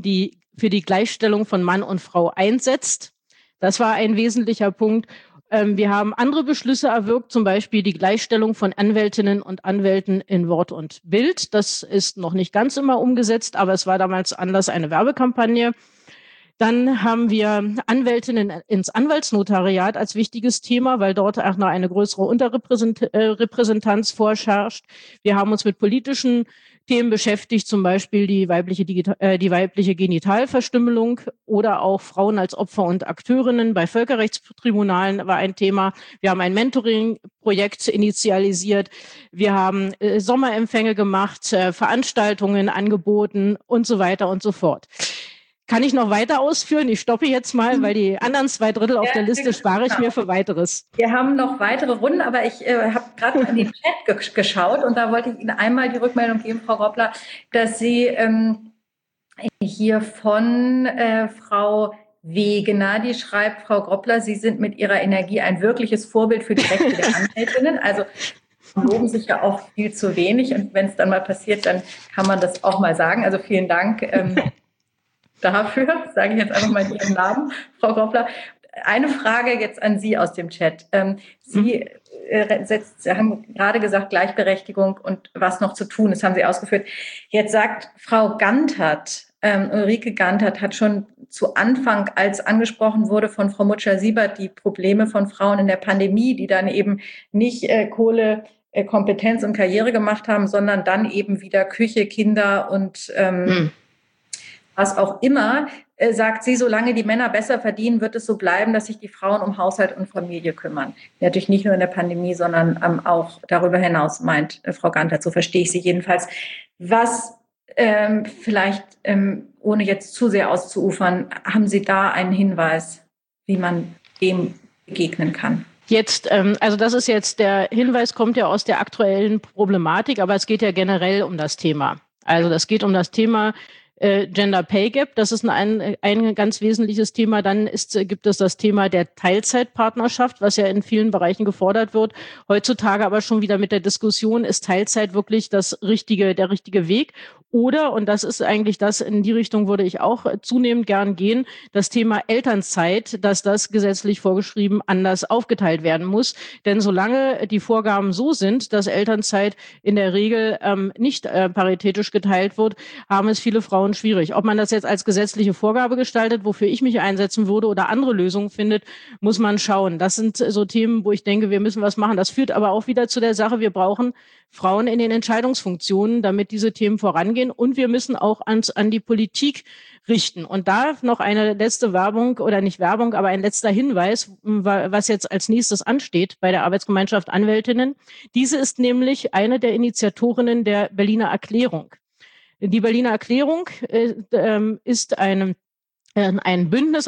die Gleichstellung von Mann und Frau einsetzt. Das war ein wesentlicher Punkt. Wir haben andere Beschlüsse erwirkt, zum Beispiel die Gleichstellung von Anwältinnen und Anwälten in Wort und Bild. Das ist noch nicht ganz immer umgesetzt, aber es war damals Anlass eine Werbekampagne. Dann haben wir Anwältinnen ins Anwaltsnotariat als wichtiges Thema, weil dort auch noch eine größere Unterrepräsentanz vorherrscht. Wir haben uns mit politischen Themen beschäftigt, zum Beispiel die weibliche Genitalverstümmelung oder auch Frauen als Opfer und Akteurinnen bei Völkerrechtstribunalen war ein Thema. Wir haben ein Mentoring-Projekt initialisiert. Wir haben Sommerempfänge gemacht, Veranstaltungen angeboten und so weiter und so fort. Kann ich noch weiter ausführen? Ich stoppe jetzt mal, weil die anderen 2/3 auf der Liste spare ich mir für weiteres. Wir haben noch weitere Runden, aber ich habe gerade in den Chat geschaut und da wollte ich Ihnen einmal die Rückmeldung geben, Frau Groppler, dass Sie hier von Frau Wegener, die schreibt, Frau Groppler, Sie sind mit Ihrer Energie ein wirkliches Vorbild für die Rechte der Anwältinnen. Also loben sich ja auch viel zu wenig und wenn es dann mal passiert, dann kann man das auch mal sagen. Also vielen Dank. Dafür sage ich jetzt einfach mal Ihren Namen, Frau Groppler. Eine Frage jetzt an Sie aus dem Chat. Sie haben gerade gesagt, Gleichberechtigung und was noch zu tun, das haben Sie ausgeführt. Jetzt sagt Frau Gantert, Ulrike Gantert hat schon zu Anfang, als angesprochen wurde von Frau Mutscher-Siebert, die Probleme von Frauen in der Pandemie, die dann eben nicht Kohle, Kompetenz und Karriere gemacht haben, sondern dann eben wieder Küche, Kinder und was auch immer, sagt sie, solange die Männer besser verdienen, wird es so bleiben, dass sich die Frauen um Haushalt und Familie kümmern. Natürlich nicht nur in der Pandemie, sondern auch darüber hinaus, meint Frau Gantert, so verstehe ich sie jedenfalls. Was vielleicht, ohne jetzt zu sehr auszuufern, haben Sie da einen Hinweis, wie man dem begegnen kann? Jetzt, also das ist jetzt, der Hinweis kommt ja aus der aktuellen Problematik, aber es geht ja generell um das Thema. Also das geht um das Thema Gender Pay Gap, das ist ein ganz wesentliches Thema. Dann gibt es das Thema der Teilzeitpartnerschaft, was ja in vielen Bereichen gefordert wird. Heutzutage aber schon wieder mit der Diskussion, ist Teilzeit wirklich der richtige Weg? Oder, und das ist eigentlich das, in die Richtung würde ich auch zunehmend gern gehen, das Thema Elternzeit, dass das gesetzlich vorgeschrieben anders aufgeteilt werden muss. Denn solange die Vorgaben so sind, dass Elternzeit in der Regel nicht paritätisch geteilt wird, haben es viele Frauen schwierig. Ob man das jetzt als gesetzliche Vorgabe gestaltet, wofür ich mich einsetzen würde, oder andere Lösungen findet, muss man schauen. Das sind so Themen, wo ich denke, wir müssen was machen. Das führt aber auch wieder zu der Sache, wir brauchen Frauen in den Entscheidungsfunktionen, damit diese Themen vorangehen. Und wir müssen auch an die Politik richten. Und da noch eine letzte Werbung, oder nicht Werbung, aber ein letzter Hinweis, was jetzt als nächstes ansteht bei der Arbeitsgemeinschaft Anwältinnen. Diese ist nämlich eine der Initiatorinnen der Berliner Erklärung. Die Berliner Erklärung ist ein Bündnis,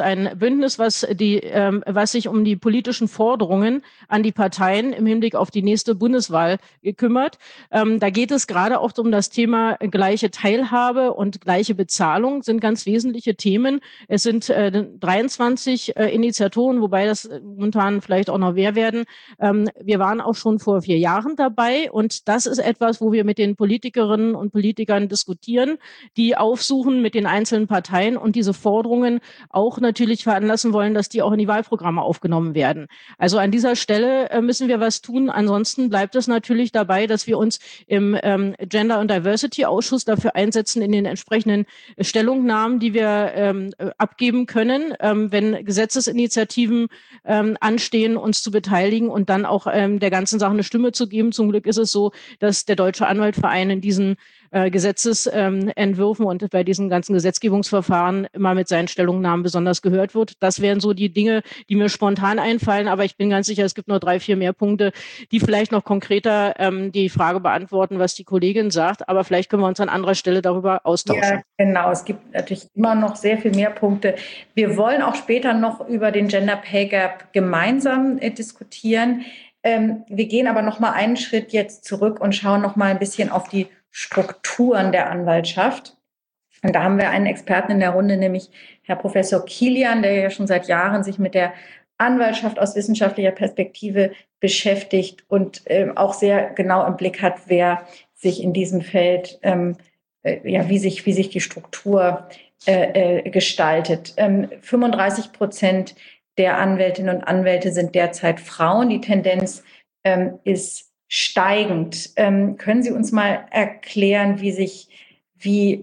was sich um die politischen Forderungen an die Parteien im Hinblick auf die nächste Bundeswahl kümmert. Da geht es gerade auch um das Thema gleiche Teilhabe und gleiche Bezahlung, sind ganz wesentliche Themen. Es sind 23 Initiatoren, wobei das momentan vielleicht auch noch mehr werden. Wir waren auch schon vor 4 Jahren dabei und das ist etwas, wo wir mit den Politikerinnen und Politikern diskutieren, die aufsuchen mit den einzelnen Parteien und diese Forderungen Regierungen auch natürlich veranlassen wollen, dass die auch in die Wahlprogramme aufgenommen werden. Also an dieser Stelle müssen wir was tun. Ansonsten bleibt es natürlich dabei, dass wir uns im Gender- und Diversity-Ausschuss dafür einsetzen, in den entsprechenden Stellungnahmen, die wir abgeben können, wenn Gesetzesinitiativen anstehen, uns zu beteiligen und dann auch der ganzen Sache eine Stimme zu geben. Zum Glück ist es so, dass der Deutsche Anwaltverein in diesen Gesetzesentwürfen und bei diesen ganzen Gesetzgebungsverfahren immer mit seinen Stellungnahmen besonders gehört wird. Das wären so die Dinge, die mir spontan einfallen, aber ich bin ganz sicher, es gibt noch 3, 4 mehr Punkte, die vielleicht noch konkreter die Frage beantworten, was die Kollegin sagt, aber vielleicht können wir uns an anderer Stelle darüber austauschen. Ja, genau. Es gibt natürlich immer noch sehr viel mehr Punkte. Wir wollen auch später noch über den Gender Pay Gap gemeinsam diskutieren. Wir gehen aber noch mal einen Schritt jetzt zurück und schauen noch mal ein bisschen auf die Strukturen der Anwaltschaft. Und da haben wir einen Experten in der Runde, nämlich Herr Professor Kilian, der ja schon seit Jahren sich mit der Anwaltschaft aus wissenschaftlicher Perspektive beschäftigt und auch sehr genau im Blick hat, wer sich in diesem Feld, wie sich die Struktur gestaltet. 35% der Anwältinnen und Anwälte sind derzeit Frauen. Die Tendenz ist steigend. Können Sie uns mal erklären, wie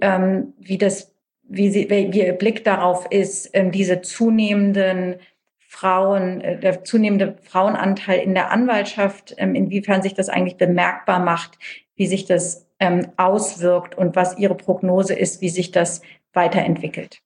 Ihr Blick darauf ist, der zunehmende Frauenanteil in der Anwaltschaft, inwiefern sich das eigentlich bemerkbar macht, wie sich das auswirkt und was Ihre Prognose ist, wie sich das weiterentwickelt?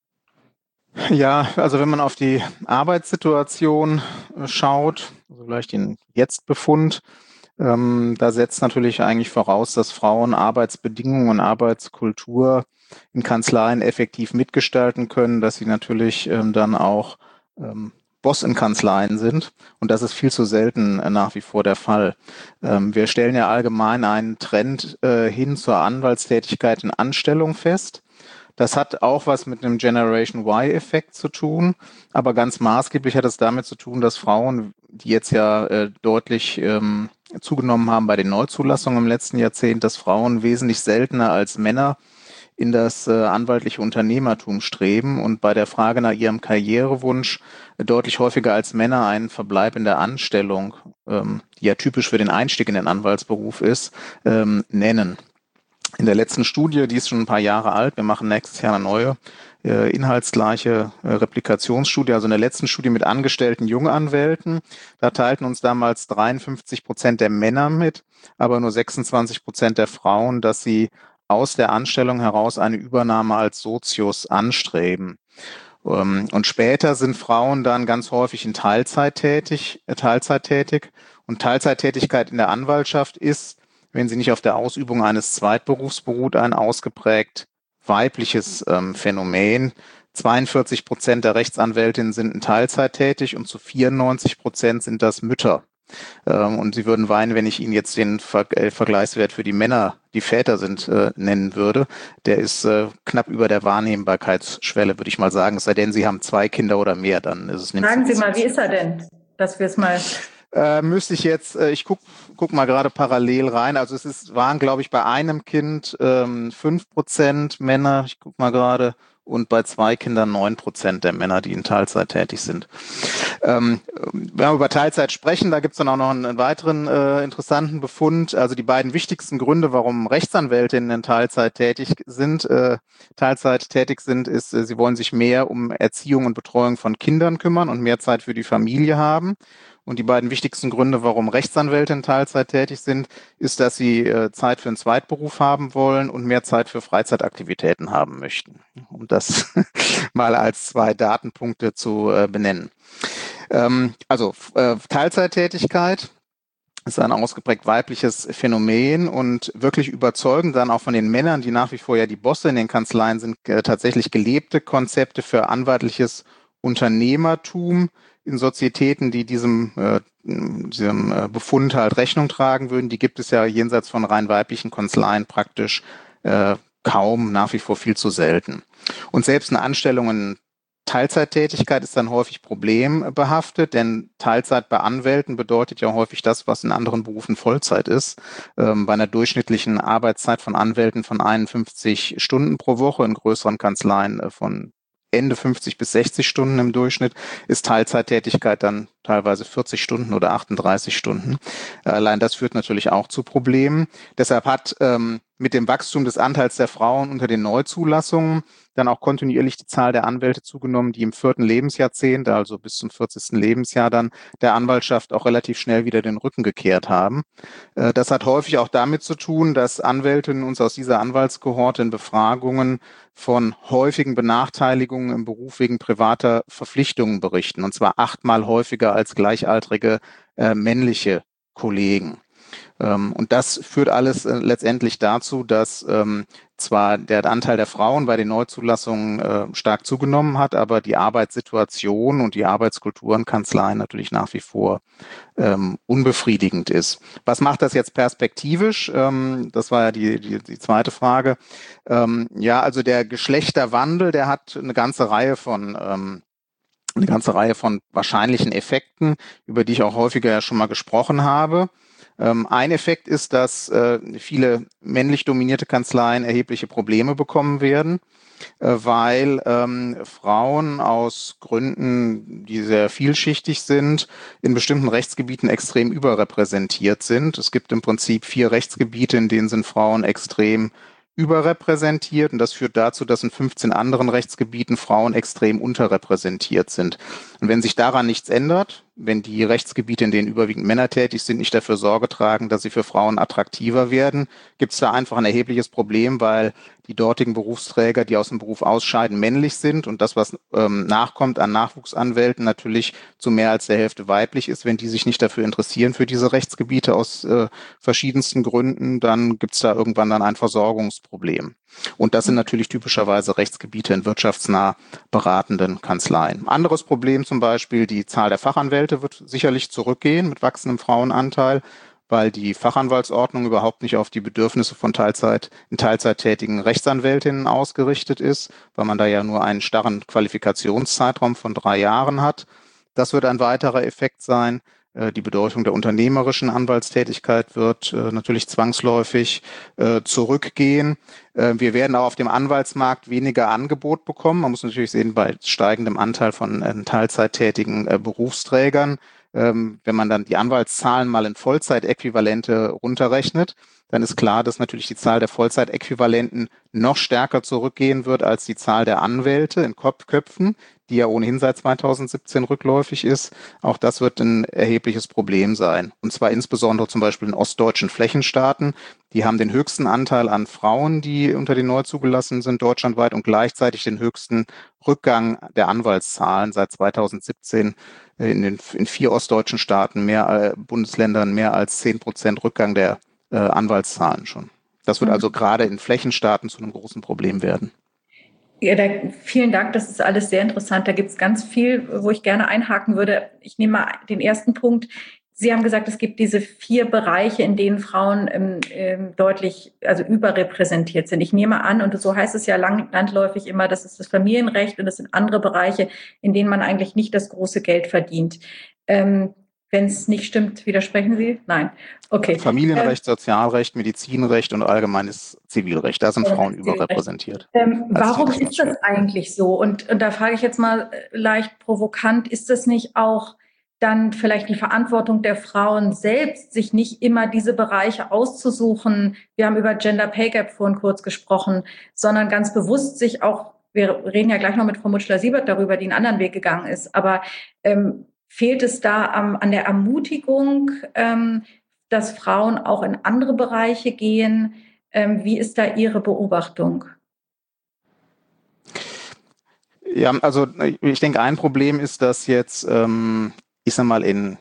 Ja, also wenn man auf die Arbeitssituation schaut, also vielleicht den Jetztbefund, da setzt natürlich eigentlich voraus, dass Frauen Arbeitsbedingungen und Arbeitskultur in Kanzleien effektiv mitgestalten können, dass sie natürlich dann auch Boss in Kanzleien sind. Und das ist viel zu selten nach wie vor der Fall. Wir stellen ja allgemein einen Trend hin zur Anwaltstätigkeit in Anstellung fest. Das hat auch was mit einem Generation Y-Effekt zu tun, aber ganz maßgeblich hat es damit zu tun, dass Frauen, die jetzt ja deutlich zugenommen haben bei den Neuzulassungen im letzten Jahrzehnt, dass Frauen wesentlich seltener als Männer in das anwaltliche Unternehmertum streben und bei der Frage nach ihrem Karrierewunsch deutlich häufiger als Männer einen Verbleib in der Anstellung, die ja typisch für den Einstieg in den Anwaltsberuf ist, nennen. In der letzten Studie, die ist schon ein paar Jahre alt, wir machen nächstes Jahr eine neue, inhaltsgleiche Replikationsstudie, also in der letzten Studie mit angestellten Junganwälten, da teilten uns damals 53% der Männer mit, aber nur 26% der Frauen, dass sie aus der Anstellung heraus eine Übernahme als Sozius anstreben. Und später sind Frauen dann ganz häufig in Teilzeit tätig. Und Teilzeittätigkeit in der Anwaltschaft ist, wenn sie nicht auf der Ausübung eines Zweitberufs beruht, ein ausgeprägt weibliches Phänomen. 42% der Rechtsanwältinnen sind in Teilzeit tätig und zu 94% sind das Mütter. Und Sie würden weinen, wenn ich Ihnen jetzt den Vergleichswert für die Männer, die Väter sind, nennen würde. Der ist knapp über der Wahrnehmbarkeitsschwelle, würde ich mal sagen. Es sei denn, Sie haben 2 Kinder oder mehr, dann ist es nicht. Sagen Sie mal, wie ist er denn? Dass wir es mal... Müsste ich jetzt, ich guck mal gerade parallel rein. Also waren, glaube ich, bei einem Kind 5% Männer, ich guck mal gerade, und bei 2 Kindern 9% der Männer, die in Teilzeit tätig sind. Wenn wir über Teilzeit sprechen, da gibt es dann auch noch einen weiteren interessanten Befund. Also die beiden wichtigsten Gründe, warum Rechtsanwältinnen in Teilzeit tätig sind, ist, sie wollen sich mehr um Erziehung und Betreuung von Kindern kümmern und mehr Zeit für die Familie haben. Und die beiden wichtigsten Gründe, warum Rechtsanwälte in Teilzeit tätig sind, ist, dass sie Zeit für einen Zweitberuf haben wollen und mehr Zeit für Freizeitaktivitäten haben möchten. Um das mal als 2 Datenpunkte zu benennen. Teilzeittätigkeit ist ein ausgeprägt weibliches Phänomen und wirklich überzeugend dann auch von den Männern, die nach wie vor ja die Bosse in den Kanzleien sind, tatsächlich gelebte Konzepte für anwaltliches Unternehmertum in Sozietäten, die diesem Befund halt Rechnung tragen würden. Die gibt es ja jenseits von rein weiblichen Kanzleien praktisch kaum, nach wie vor viel zu selten. Und selbst eine Anstellung in Teilzeittätigkeit ist dann häufig problembehaftet, denn Teilzeit bei Anwälten bedeutet ja häufig das, was in anderen Berufen Vollzeit ist. Bei einer durchschnittlichen Arbeitszeit von Anwälten von 51 Stunden pro Woche, in größeren Kanzleien von Ende 50 bis 60 Stunden im Durchschnitt, ist Teilzeittätigkeit dann teilweise 40 Stunden oder 38 Stunden. Allein das führt natürlich auch zu Problemen. Deshalb hat mit dem Wachstum des Anteils der Frauen unter den Neuzulassungen dann auch kontinuierlich die Zahl der Anwälte zugenommen, die im 4. Lebensjahrzehnt, also bis zum 40. Lebensjahr dann der Anwaltschaft auch relativ schnell wieder den Rücken gekehrt haben. Das hat häufig auch damit zu tun, dass Anwältinnen uns aus dieser Anwaltskohorte in Befragungen von häufigen Benachteiligungen im Beruf wegen privater Verpflichtungen berichten, und zwar 8-mal häufiger als gleichaltrige männliche Kollegen. Und das führt alles letztendlich dazu, dass zwar der Anteil der Frauen bei den Neuzulassungen stark zugenommen hat, aber die Arbeitssituation und die Arbeitskultur in Kanzleien natürlich nach wie vor unbefriedigend ist. Was macht das jetzt perspektivisch? Das war ja die zweite Frage. Ja, also der Geschlechterwandel, der hat eine ganze Reihe von wahrscheinlichen Effekten, über die ich auch häufiger ja schon mal gesprochen habe. Ein Effekt ist, dass viele männlich dominierte Kanzleien erhebliche Probleme bekommen werden, weil Frauen aus Gründen, die sehr vielschichtig sind, in bestimmten Rechtsgebieten extrem überrepräsentiert sind. Es gibt im Prinzip 4 Rechtsgebiete, in denen sind Frauen extrem überrepräsentiert, und das führt dazu, dass in 15 anderen Rechtsgebieten Frauen extrem unterrepräsentiert sind. Und wenn sich daran nichts ändert, wenn die Rechtsgebiete, in denen überwiegend Männer tätig sind, nicht dafür Sorge tragen, dass sie für Frauen attraktiver werden, gibt es da einfach ein erhebliches Problem, weil die dortigen Berufsträger, die aus dem Beruf ausscheiden, männlich sind und das, was nachkommt an Nachwuchsanwälten, natürlich zu mehr als der Hälfte weiblich ist. Wenn die sich nicht dafür interessieren, für diese Rechtsgebiete aus verschiedensten Gründen, dann gibt es da irgendwann dann ein Versorgungsproblem. Und das sind natürlich typischerweise Rechtsgebiete in wirtschaftsnah beratenden Kanzleien. Anderes Problem zum Beispiel, die Zahl der Fachanwälte wird sicherlich zurückgehen mit wachsendem Frauenanteil, weil die Fachanwaltsordnung überhaupt nicht auf die Bedürfnisse von in Teilzeit tätigen Rechtsanwältinnen ausgerichtet ist, weil man da ja nur einen starren Qualifikationszeitraum von 3 Jahren hat. Das wird ein weiterer Effekt sein. Die Bedeutung der unternehmerischen Anwaltstätigkeit wird natürlich zwangsläufig zurückgehen. Wir werden auch auf dem Anwaltsmarkt weniger Angebot bekommen. Man muss natürlich sehen, bei steigendem Anteil von teilzeittätigen Berufsträgern, wenn man dann die Anwaltszahlen mal in Vollzeitäquivalente runterrechnet, dann ist klar, dass natürlich die Zahl der Vollzeitäquivalenten noch stärker zurückgehen wird als die Zahl der Anwälte in Kopfköpfen, die ja ohnehin seit 2017 rückläufig ist. Auch das wird ein erhebliches Problem sein. Und zwar insbesondere zum Beispiel in ostdeutschen Flächenstaaten. Die haben den höchsten Anteil an Frauen, die unter den neu zugelassenen sind, deutschlandweit, und gleichzeitig den höchsten Rückgang der Anwaltszahlen seit 2017 in 4 ostdeutschen Staaten, Bundesländern, mehr als 10% Rückgang der Anwaltszahlen schon. Das wird also gerade in Flächenstaaten zu einem großen Problem werden. Ja, vielen Dank, das ist alles sehr interessant. Da gibt es ganz viel, wo ich gerne einhaken würde. Ich nehme mal den ersten Punkt. Sie haben gesagt, es gibt diese 4 Bereiche, in denen Frauen deutlich, also überrepräsentiert sind. Ich nehme an, und so heißt es ja landläufig immer, das ist das Familienrecht und das sind andere Bereiche, in denen man eigentlich nicht das große Geld verdient. Wenn es nicht stimmt, widersprechen Sie? Nein. Okay. Familienrecht, Sozialrecht, Medizinrecht und allgemeines Zivilrecht, da sind Frauen überrepräsentiert. Warum ist das eigentlich so? Und da frage ich jetzt mal leicht provokant, ist das nicht auch dann vielleicht die Verantwortung der Frauen selbst, sich nicht immer diese Bereiche auszusuchen? Wir haben über Gender Pay Gap vorhin kurz gesprochen, sondern ganz bewusst sich auch, wir reden ja gleich noch mit Frau Mutschler-Siebert darüber, die einen anderen Weg gegangen ist, aber fehlt es da an der Ermutigung, dass Frauen auch in andere Bereiche gehen? Wie ist da Ihre Beobachtung? Ja, also ich denke, ein Problem ist, dass jetzt, ich sag mal, in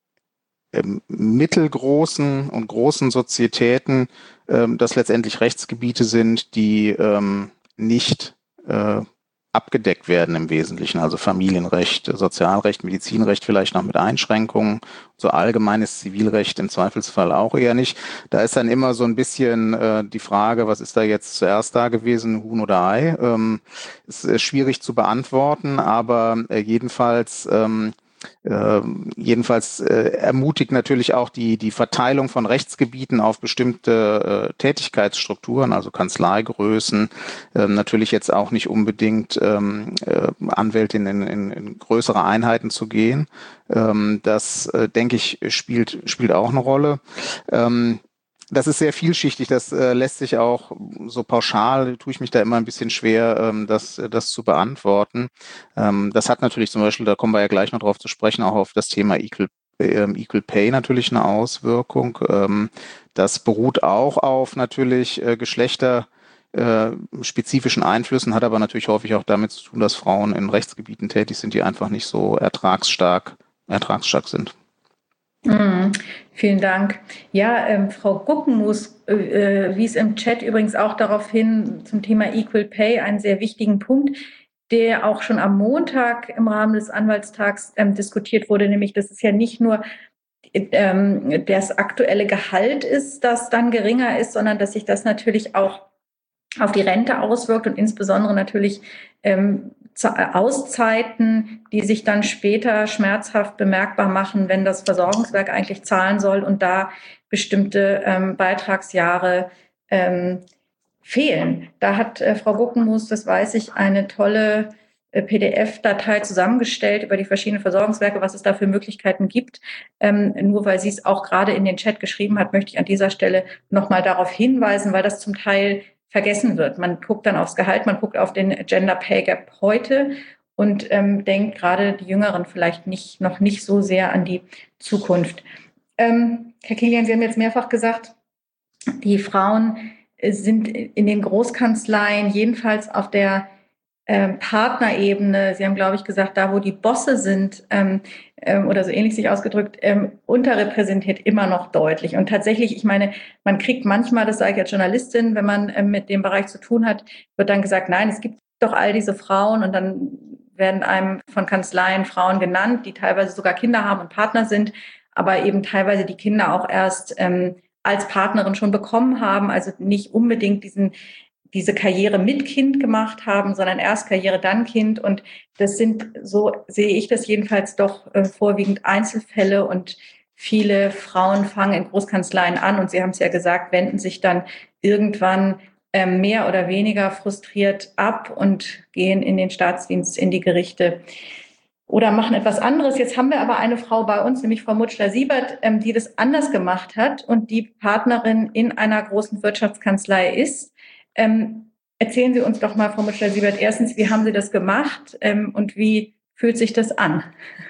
mittelgroßen und großen Sozietäten das letztendlich Rechtsgebiete sind, die nicht abgedeckt werden im Wesentlichen, also Familienrecht, Sozialrecht, Medizinrecht vielleicht noch mit Einschränkungen, so allgemeines Zivilrecht im Zweifelsfall auch eher nicht. Da ist dann immer so ein bisschen die Frage, was ist da jetzt zuerst da gewesen, Huhn oder Ei? Ist schwierig zu beantworten, aber jedenfalls Jedenfalls ermutigt natürlich auch die Verteilung von Rechtsgebieten auf bestimmte Tätigkeitsstrukturen, also Kanzleigrößen, natürlich jetzt auch nicht unbedingt Anwältinnen in größere Einheiten zu gehen. Das, denke ich, spielt auch eine Rolle. Das ist sehr vielschichtig, das lässt sich auch so pauschal, tue ich mich da immer ein bisschen schwer, das zu beantworten. Das hat natürlich zum Beispiel, da kommen wir ja gleich noch drauf zu sprechen, auch auf das Thema Equal Pay natürlich eine Auswirkung. Das beruht auch auf natürlich geschlechterspezifischen Einflüssen, hat aber natürlich häufig auch damit zu tun, dass Frauen in Rechtsgebieten tätig sind, die einfach nicht so ertragsstark sind. Vielen Dank. Ja, Frau Guckenmus wies im Chat übrigens auch darauf hin, zum Thema Equal Pay, einen sehr wichtigen Punkt, der auch schon am Montag im Rahmen des Anwaltstags diskutiert wurde, nämlich, dass es ja nicht nur das aktuelle Gehalt ist, das dann geringer ist, sondern dass sich das natürlich auch auf die Rente auswirkt und insbesondere natürlich Auszeiten, die sich dann später schmerzhaft bemerkbar machen, wenn das Versorgungswerk eigentlich zahlen soll und da bestimmte Beitragsjahre fehlen. Da hat Frau Guckenmus, das weiß ich, eine tolle PDF-Datei zusammengestellt über die verschiedenen Versorgungswerke, was es da für Möglichkeiten gibt. Nur weil sie es auch gerade in den Chat geschrieben hat, möchte ich an dieser Stelle nochmal darauf hinweisen, weil das zum Teil vergessen wird. Man guckt dann aufs Gehalt, man guckt auf den Gender Pay Gap heute und denkt gerade die Jüngeren vielleicht noch nicht so sehr an die Zukunft. Herr Kilian, Sie haben jetzt mehrfach gesagt, die Frauen sind in den Großkanzleien, jedenfalls auf der Partnerebene, Sie haben, glaube ich, gesagt, da wo die Bosse sind oder so ähnlich sich ausgedrückt, unterrepräsentiert immer noch deutlich. Und tatsächlich, ich meine, man kriegt manchmal, das sage ich als Journalistin, wenn man mit dem Bereich zu tun hat, wird dann gesagt, nein, es gibt doch all diese Frauen und dann werden einem von Kanzleien Frauen genannt, die teilweise sogar Kinder haben und Partner sind, aber eben teilweise die Kinder auch erst als Partnerin schon bekommen haben, also nicht unbedingt diese Karriere mit Kind gemacht haben, sondern erst Karriere, dann Kind. Und das sind, so sehe ich das jedenfalls, doch vorwiegend Einzelfälle. Und viele Frauen fangen in Großkanzleien an und Sie haben es ja gesagt, wenden sich dann irgendwann mehr oder weniger frustriert ab und gehen in den Staatsdienst, in die Gerichte oder machen etwas anderes. Jetzt haben wir aber eine Frau bei uns, nämlich Frau Mutschler-Siebert, die das anders gemacht hat und die Partnerin in einer großen Wirtschaftskanzlei ist. Erzählen Sie uns doch mal, Frau Mutschler-Siebert, erstens, wie haben Sie das gemacht und wie fühlt sich das an?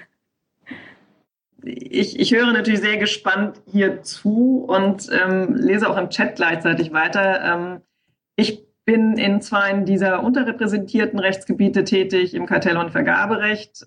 Ich höre natürlich sehr gespannt hier zu und lese auch im Chat gleichzeitig weiter. Ich bin in zwei dieser unterrepräsentierten Rechtsgebiete tätig, im Kartell- und Vergaberecht,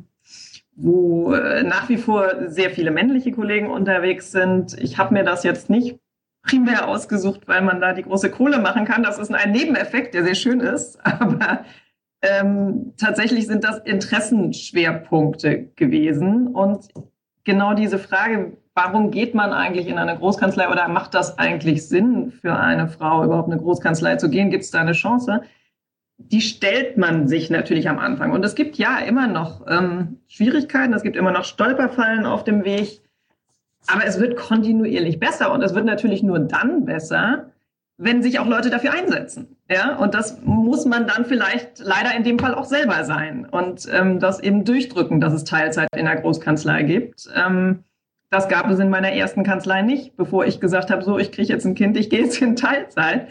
wo nach wie vor sehr viele männliche Kollegen unterwegs sind. Ich habe mir das jetzt nicht primär ausgesucht, weil man da die große Kohle machen kann. Das ist ein Nebeneffekt, der sehr schön ist. Aber tatsächlich sind das Interessenschwerpunkte gewesen. Und genau diese Frage, warum geht man eigentlich in eine Großkanzlei oder macht das eigentlich Sinn für eine Frau, überhaupt eine Großkanzlei zu gehen? Gibt es da eine Chance? Die stellt man sich natürlich am Anfang. Und es gibt ja immer noch Schwierigkeiten, es gibt immer noch Stolperfallen auf dem Weg. Aber es wird kontinuierlich besser und es wird natürlich nur dann besser, wenn sich auch Leute dafür einsetzen. Ja? Und das muss man dann vielleicht leider in dem Fall auch selber sein und das eben durchdrücken, dass es Teilzeit in der Großkanzlei gibt. Das gab es in meiner ersten Kanzlei nicht, bevor ich gesagt habe, so, ich kriege jetzt ein Kind, ich gehe jetzt in Teilzeit.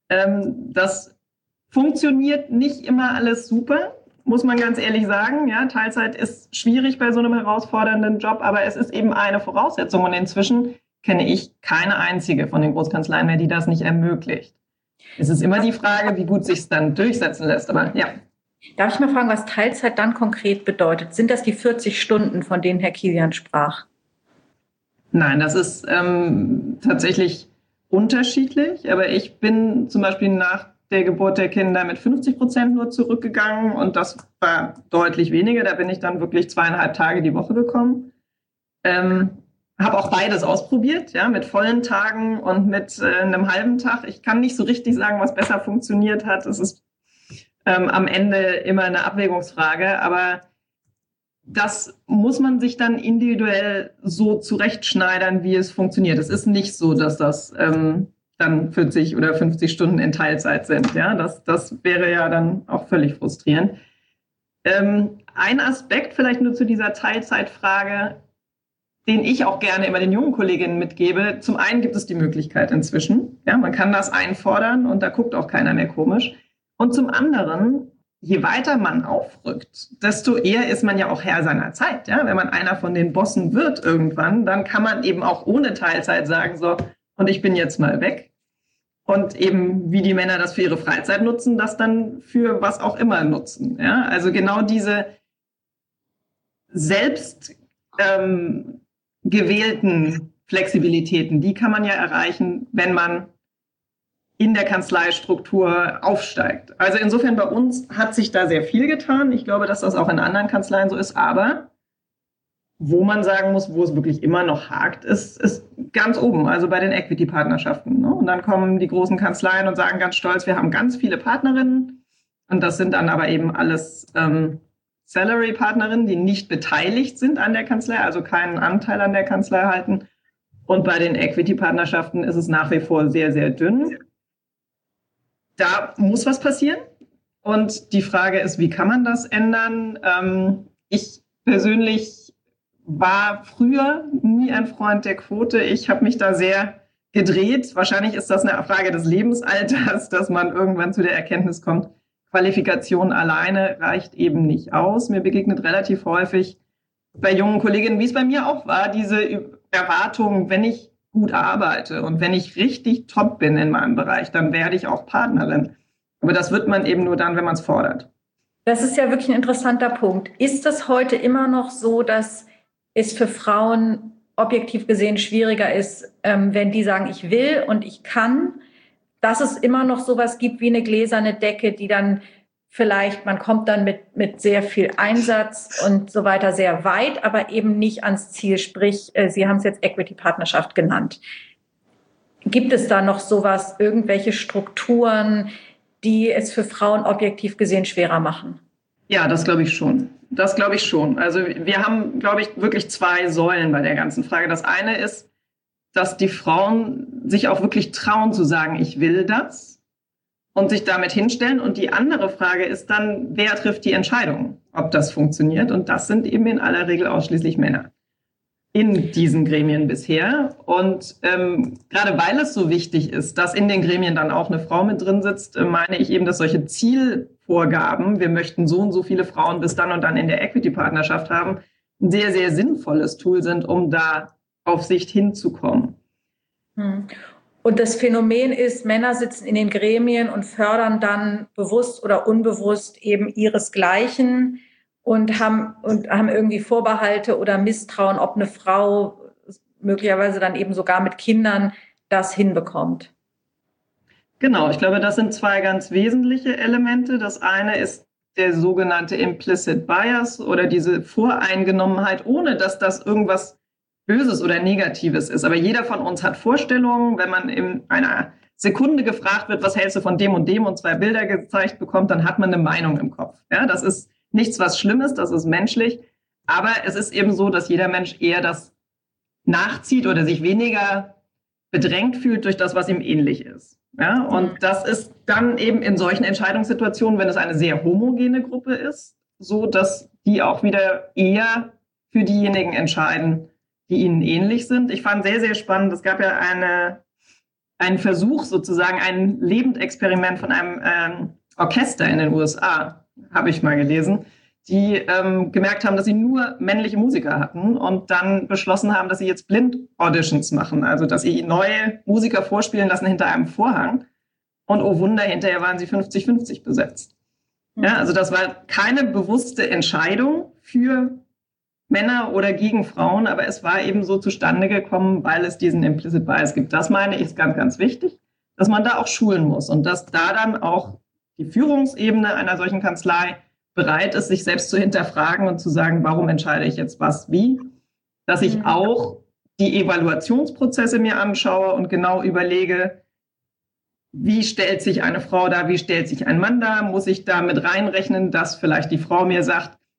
Das funktioniert nicht immer alles super, muss man ganz ehrlich sagen. Ja, Teilzeit ist schwierig bei so einem herausfordernden Job, aber es ist eben eine Voraussetzung. Und inzwischen kenne ich keine einzige von den Großkanzleien mehr, die das nicht ermöglicht. Es ist immer die Frage, wie gut sich es dann durchsetzen lässt. Aber ja. Darf ich mal fragen, was Teilzeit dann konkret bedeutet? Sind das die 40 Stunden, von denen Herr Kilian sprach? Nein, das ist tatsächlich unterschiedlich. Aber ich bin zum Beispiel nach der Geburt der Kinder mit 50% nur zurückgegangen und das war deutlich weniger. Da bin ich dann wirklich 2,5 Tage die Woche gekommen. Habe auch beides ausprobiert, ja, mit vollen Tagen und mit einem halben Tag. Ich kann nicht so richtig sagen, was besser funktioniert hat. Es ist am Ende immer eine Abwägungsfrage, aber das muss man sich dann individuell so zurechtschneidern, wie es funktioniert. Es ist nicht so, dass das dann 40 oder 50 Stunden in Teilzeit sind. Ja, das wäre ja dann auch völlig frustrierend. Ein Aspekt vielleicht nur zu dieser Teilzeitfrage, den ich auch gerne immer den jungen Kolleginnen mitgebe. Zum einen gibt es die Möglichkeit inzwischen. Ja, man kann das einfordern und da guckt auch keiner mehr komisch. Und zum anderen, je weiter man aufrückt, desto eher ist man ja auch Herr seiner Zeit. Ja? Wenn man einer von den Bossen wird irgendwann, dann kann man eben auch ohne Teilzeit sagen, so, und ich bin jetzt mal weg. Und eben, wie die Männer das für ihre Freizeit nutzen, das dann für was auch immer nutzen. Ja? Also genau diese selbst gewählten Flexibilitäten, die kann man ja erreichen, wenn man in der Kanzleistruktur aufsteigt. Also insofern bei uns hat sich da sehr viel getan. Ich glaube, dass das auch in anderen Kanzleien so ist. Aber wo man sagen muss, wo es wirklich immer noch hakt, ist ganz oben, also bei den Equity-Partnerschaften. Ne? Und dann kommen die großen Kanzleien und sagen ganz stolz, wir haben ganz viele Partnerinnen. Und das sind dann aber eben alles Salary-Partnerinnen, die nicht beteiligt sind an der Kanzlei, also keinen Anteil an der Kanzlei halten. Und bei den Equity-Partnerschaften ist es nach wie vor sehr, sehr dünn. Da muss was passieren. Und die Frage ist, wie kann man das ändern? Ich persönlich war früher nie ein Freund der Quote. Ich habe mich da sehr gedreht. Wahrscheinlich ist das eine Frage des Lebensalters, dass man irgendwann zu der Erkenntnis kommt, Qualifikation alleine reicht eben nicht aus. Mir begegnet relativ häufig bei jungen Kolleginnen, wie es bei mir auch war, diese Erwartung, wenn ich gut arbeite und wenn ich richtig top bin in meinem Bereich, dann werde ich auch Partnerin. Aber das wird man eben nur dann, wenn man es fordert. Das ist ja wirklich ein interessanter Punkt. Ist es heute immer noch so, dass es für Frauen objektiv gesehen schwieriger ist, wenn die sagen, ich will und ich kann, dass es immer noch sowas gibt wie eine gläserne Decke, die dann vielleicht, man kommt dann mit sehr viel Einsatz und so weiter sehr weit, aber eben nicht ans Ziel. Sprich, Sie haben es jetzt Equity-Partnerschaft genannt. Gibt es da noch sowas, irgendwelche Strukturen, die es für Frauen objektiv gesehen schwerer machen? Ja, das glaube ich schon. Also wir haben, glaube ich, wirklich zwei Säulen bei der ganzen Frage. Das eine ist, dass die Frauen sich auch wirklich trauen zu sagen, ich will das und sich damit hinstellen. Und die andere Frage ist dann, wer trifft die Entscheidung, ob das funktioniert? Und das sind eben in aller Regel ausschließlich Männer in diesen Gremien bisher. Und gerade weil es so wichtig ist, dass in den Gremien dann auch eine Frau mit drin sitzt, meine ich eben, dass solche Zielvorgaben, wir möchten so und so viele Frauen bis dann und dann in der Equity-Partnerschaft haben, ein sehr, sehr sinnvolles Tool sind, um da auf Sicht hinzukommen. Und das Phänomen ist, Männer sitzen in den Gremien und fördern dann bewusst oder unbewusst eben ihresgleichen und haben irgendwie Vorbehalte oder Misstrauen, ob eine Frau möglicherweise dann eben sogar mit Kindern das hinbekommt. Genau, ich glaube, das sind zwei ganz wesentliche Elemente. Das eine ist der sogenannte Implicit Bias oder diese Voreingenommenheit, ohne dass das irgendwas Böses oder Negatives ist. Aber jeder von uns hat Vorstellungen. Wenn man in einer Sekunde gefragt wird, was hältst du von dem und 2 Bilder gezeigt bekommt, dann hat man eine Meinung im Kopf. Ja, das ist nichts, was Schlimmes, das ist menschlich. Aber es ist eben so, dass jeder Mensch eher das nachzieht oder sich weniger bedrängt fühlt durch das, was ihm ähnlich ist. Ja, und das ist dann eben in solchen Entscheidungssituationen, wenn es eine sehr homogene Gruppe ist, so dass die auch wieder eher für diejenigen entscheiden, die ihnen ähnlich sind. Ich fand sehr, sehr spannend, es gab ja einen Versuch sozusagen, ein Lebendexperiment von einem Orchester in den USA, habe ich mal gelesen, die gemerkt haben, dass sie nur männliche Musiker hatten und dann beschlossen haben, dass sie jetzt Blind-Auditions machen, also dass sie neue Musiker vorspielen lassen hinter einem Vorhang und oh Wunder, hinterher waren sie 50-50 besetzt. Ja, also das war keine bewusste Entscheidung für Männer oder gegen Frauen, aber es war eben so zustande gekommen, weil es diesen Implicit Bias gibt. Das meine ich ist ganz, ganz wichtig, dass man da auch schulen muss und dass da dann auch die Führungsebene einer solchen Kanzlei bereit ist, sich selbst zu hinterfragen und zu sagen, warum entscheide ich jetzt was wie, dass ich auch die Evaluationsprozesse mir anschaue und genau überlege, wie stellt sich eine Frau dar, wie stellt sich ein Mann dar, muss ich da mit reinrechnen, dass vielleicht die Frau mir sagt,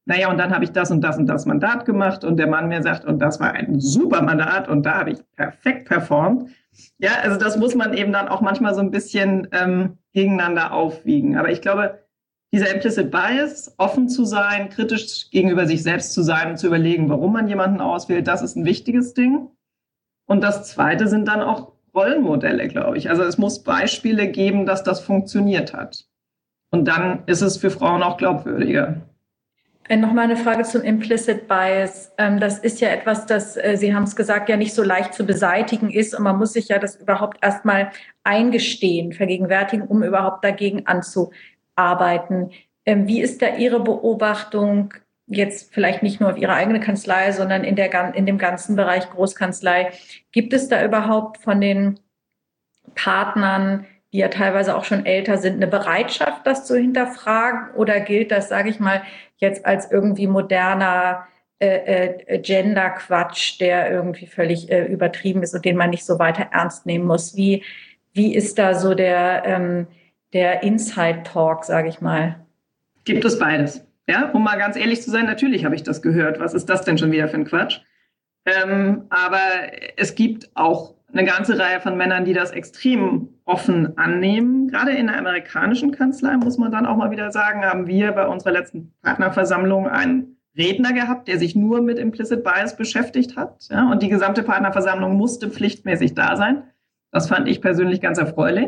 naja, und dann habe ich das und das und das Mandat gemacht und der Mann mir sagt, und das war ein super Mandat und da habe ich perfekt performt. Ja, also das muss man eben dann auch manchmal so ein bisschen gegeneinander aufwiegen. Aber ich glaube, dieser Implicit Bias, offen zu sein, kritisch gegenüber sich selbst zu sein und zu überlegen, warum man jemanden auswählt, das ist ein wichtiges Ding. Und das Zweite sind dann auch Rollenmodelle, glaube ich. Also es muss Beispiele geben, dass das funktioniert hat. Und dann ist es für Frauen auch glaubwürdiger. Nochmal eine Frage zum Implicit Bias. Das ist ja etwas, das, Sie haben es gesagt, ja nicht so leicht zu beseitigen ist. Und man muss sich ja das überhaupt erstmal eingestehen, vergegenwärtigen, um überhaupt dagegen anzuarbeiten. Wie ist da Ihre Beobachtung, jetzt vielleicht nicht nur auf Ihre eigene Kanzlei, sondern in dem ganzen Bereich Großkanzlei? Gibt es da überhaupt von den Partnern, die ja teilweise auch schon älter sind, eine Bereitschaft, das zu hinterfragen? Oder gilt das, sage ich mal, jetzt als irgendwie moderner Gender-Quatsch, der irgendwie völlig übertrieben ist und den man nicht so weiter ernst nehmen muss? Wie ist da so der Inside-Talk, sage ich mal? Gibt es beides. Ja, um mal ganz ehrlich zu sein, natürlich habe ich das gehört. Was ist das denn schon wieder für ein Quatsch? Aber es gibt auch eine ganze Reihe von Männern, die das extrem offen annehmen. Gerade in der amerikanischen Kanzlei, muss man dann auch mal wieder sagen, haben wir bei unserer letzten Partnerversammlung einen Redner gehabt, der sich nur mit Implicit Bias beschäftigt hat. Ja, und die gesamte Partnerversammlung musste pflichtmäßig da sein. Das fand ich persönlich ganz erfreulich.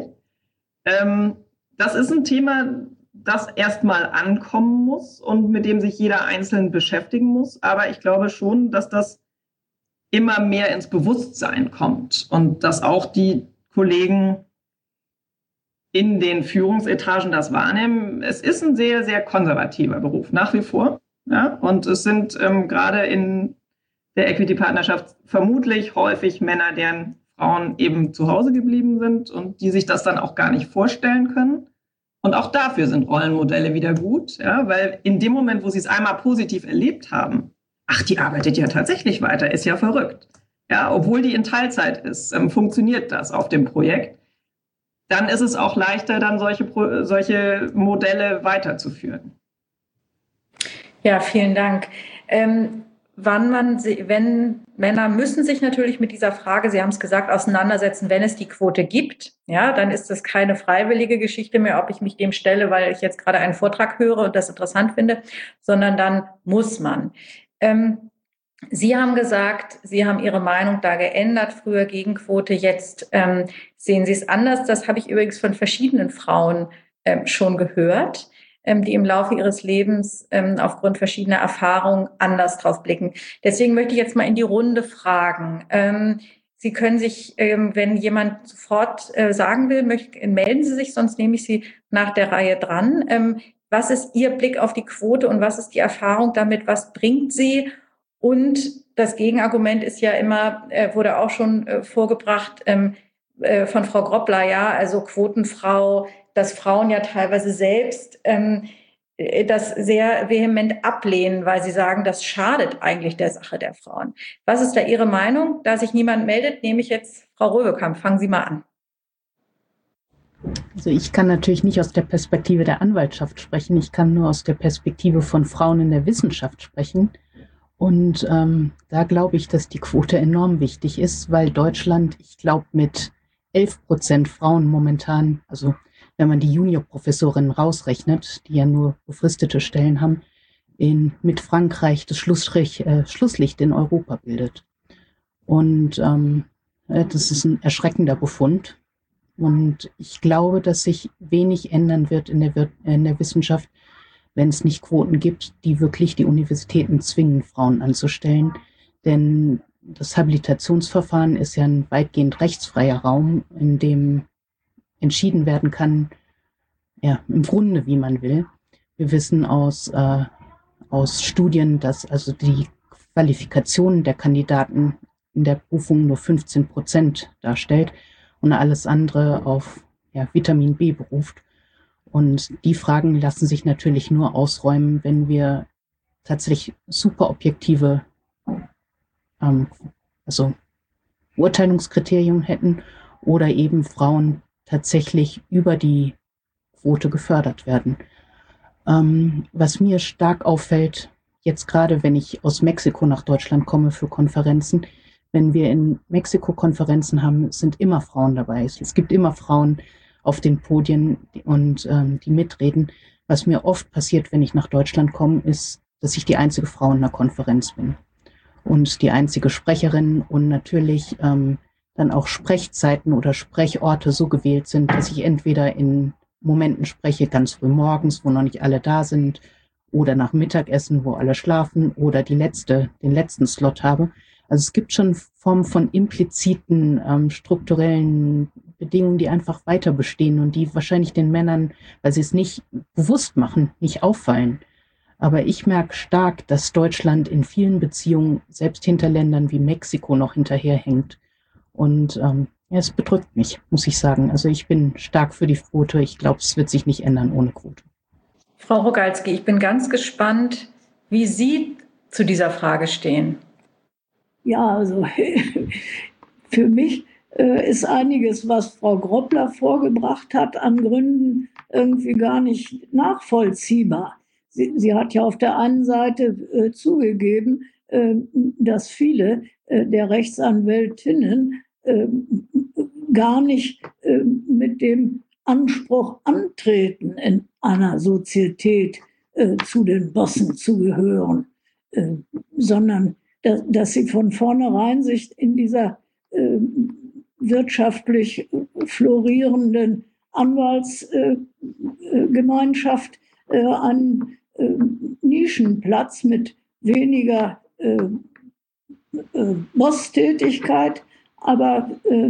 Das ist ein Thema, das erstmal ankommen muss und mit dem sich jeder einzeln beschäftigen muss. Aber ich glaube schon, dass das immer mehr ins Bewusstsein kommt und dass auch die Kollegen in den Führungsetagen das wahrnehmen. Es ist ein sehr, sehr konservativer Beruf, nach wie vor. Ja? Und es sind gerade in der Equity-Partnerschaft vermutlich häufig Männer, deren Frauen eben zu Hause geblieben sind und die sich das dann auch gar nicht vorstellen können. Und auch dafür sind Rollenmodelle wieder gut, ja? Weil in dem Moment, wo sie es einmal positiv erlebt haben, ach, die arbeitet ja tatsächlich weiter, ist ja verrückt. Ja, obwohl die in Teilzeit ist, funktioniert das auf dem Projekt. Dann ist es auch leichter, dann solche Modelle weiterzuführen. Ja, vielen Dank. Wenn Männer müssen sich natürlich mit dieser Frage, Sie haben es gesagt, auseinandersetzen, wenn es die Quote gibt, ja, dann ist es keine freiwillige Geschichte mehr, ob ich mich dem stelle, weil ich jetzt gerade einen Vortrag höre und das interessant finde, sondern dann muss man. Sie haben gesagt, Sie haben Ihre Meinung da geändert, früher gegen Quote, jetzt sehen Sie es anders. Das habe ich übrigens von verschiedenen Frauen schon gehört, die im Laufe ihres Lebens aufgrund verschiedener Erfahrungen anders drauf blicken. Deswegen möchte ich jetzt mal in die Runde fragen. Sie können sich, wenn jemand sofort sagen will, melden Sie sich, sonst nehme ich Sie nach der Reihe dran. Was ist Ihr Blick auf die Quote und was ist die Erfahrung damit? Was bringt sie? Und das Gegenargument ist ja immer, wurde auch schon vorgebracht von Frau Groppler, ja, also Quotenfrau, dass Frauen ja teilweise selbst das sehr vehement ablehnen, weil sie sagen, das schadet eigentlich der Sache der Frauen. Was ist da Ihre Meinung? Da sich niemand meldet, nehme ich jetzt Frau Röwekamp. Fangen Sie mal an. Also ich kann natürlich nicht aus der Perspektive der Anwaltschaft sprechen. Ich kann nur aus der Perspektive von Frauen in der Wissenschaft sprechen. Und da glaube ich, dass die Quote enorm wichtig ist, weil Deutschland, ich glaube, mit 11% Frauen momentan, also wenn man die Juniorprofessorinnen rausrechnet, die ja nur befristete Stellen haben, mit Frankreich das Schlusslicht in Europa bildet. Und das ist ein erschreckender Befund. Und ich glaube, dass sich wenig ändern wird in der Wissenschaft, wenn es nicht Quoten gibt, die wirklich die Universitäten zwingen, Frauen anzustellen. Denn das Habilitationsverfahren ist ja ein weitgehend rechtsfreier Raum, in dem entschieden werden kann, ja, im Grunde, wie man will. Wir wissen aus Studien, dass also die Qualifikation der Kandidaten in der Prüfung nur 15% darstellt und alles andere auf Vitamin B beruft. Und die Fragen lassen sich natürlich nur ausräumen, wenn wir tatsächlich super objektive Beurteilungskriterien hätten oder eben Frauen tatsächlich über die Quote gefördert werden. Was mir stark auffällt, jetzt gerade, wenn ich aus Mexiko nach Deutschland komme für Konferenzen, wenn wir in Mexiko Konferenzen haben, sind immer Frauen dabei. Es gibt immer Frauen auf den Podien und die mitreden. Was mir oft passiert, wenn ich nach Deutschland komme, ist, dass ich die einzige Frau in einer Konferenz bin und die einzige Sprecherin und natürlich dann auch Sprechzeiten oder Sprechorte so gewählt sind, dass ich entweder in Momenten spreche, ganz früh morgens, wo noch nicht alle da sind, oder nach Mittagessen, wo alle schlafen, oder den letzten Slot habe. Also es gibt schon Formen von impliziten strukturellen Bedingungen, die einfach weiter bestehen und die wahrscheinlich den Männern, weil sie es nicht bewusst machen, nicht auffallen. Aber ich merke stark, dass Deutschland in vielen Beziehungen, selbst hinter Ländern wie Mexiko, noch hinterherhängt. Und es bedrückt mich, muss ich sagen. Also ich bin stark für die Quote. Ich glaube, es wird sich nicht ändern ohne Quote. Frau Rogalski, ich bin ganz gespannt, wie Sie zu dieser Frage stehen. Ja, also für mich ist einiges, was Frau Groppler vorgebracht hat, an Gründen irgendwie gar nicht nachvollziehbar. Sie hat ja auf der einen Seite zugegeben, dass viele der Rechtsanwältinnen gar nicht mit dem Anspruch antreten, in einer Sozietät zu den Bossen zu gehören, sondern dass sie von vornherein sich in dieser wirtschaftlich florierenden Anwaltsgemeinschaft einen Nischenplatz mit weniger Bosstätigkeit, aber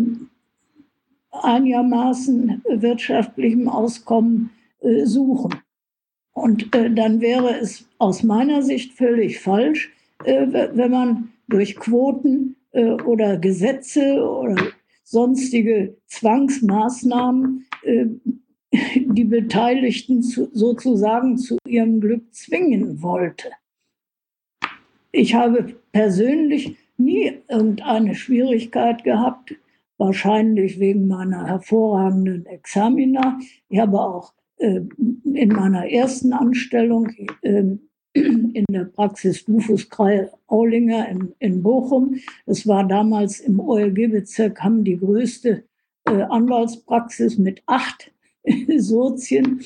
einigermaßen wirtschaftlichem Auskommen suchen. Und dann wäre es aus meiner Sicht völlig falsch, wenn man durch Quoten oder Gesetze oder sonstige Zwangsmaßnahmen die Beteiligten sozusagen zu ihrem Glück zwingen wollte. Ich habe persönlich nie irgendeine Schwierigkeit gehabt, wahrscheinlich wegen meiner hervorragenden Examina. Ich habe auch in meiner ersten Anstellung in der Praxis Dufus Krei Aulinger in Bochum. Es war damals im OLG-Bezirk, haben die größte Anwaltspraxis mit 8 Sozien,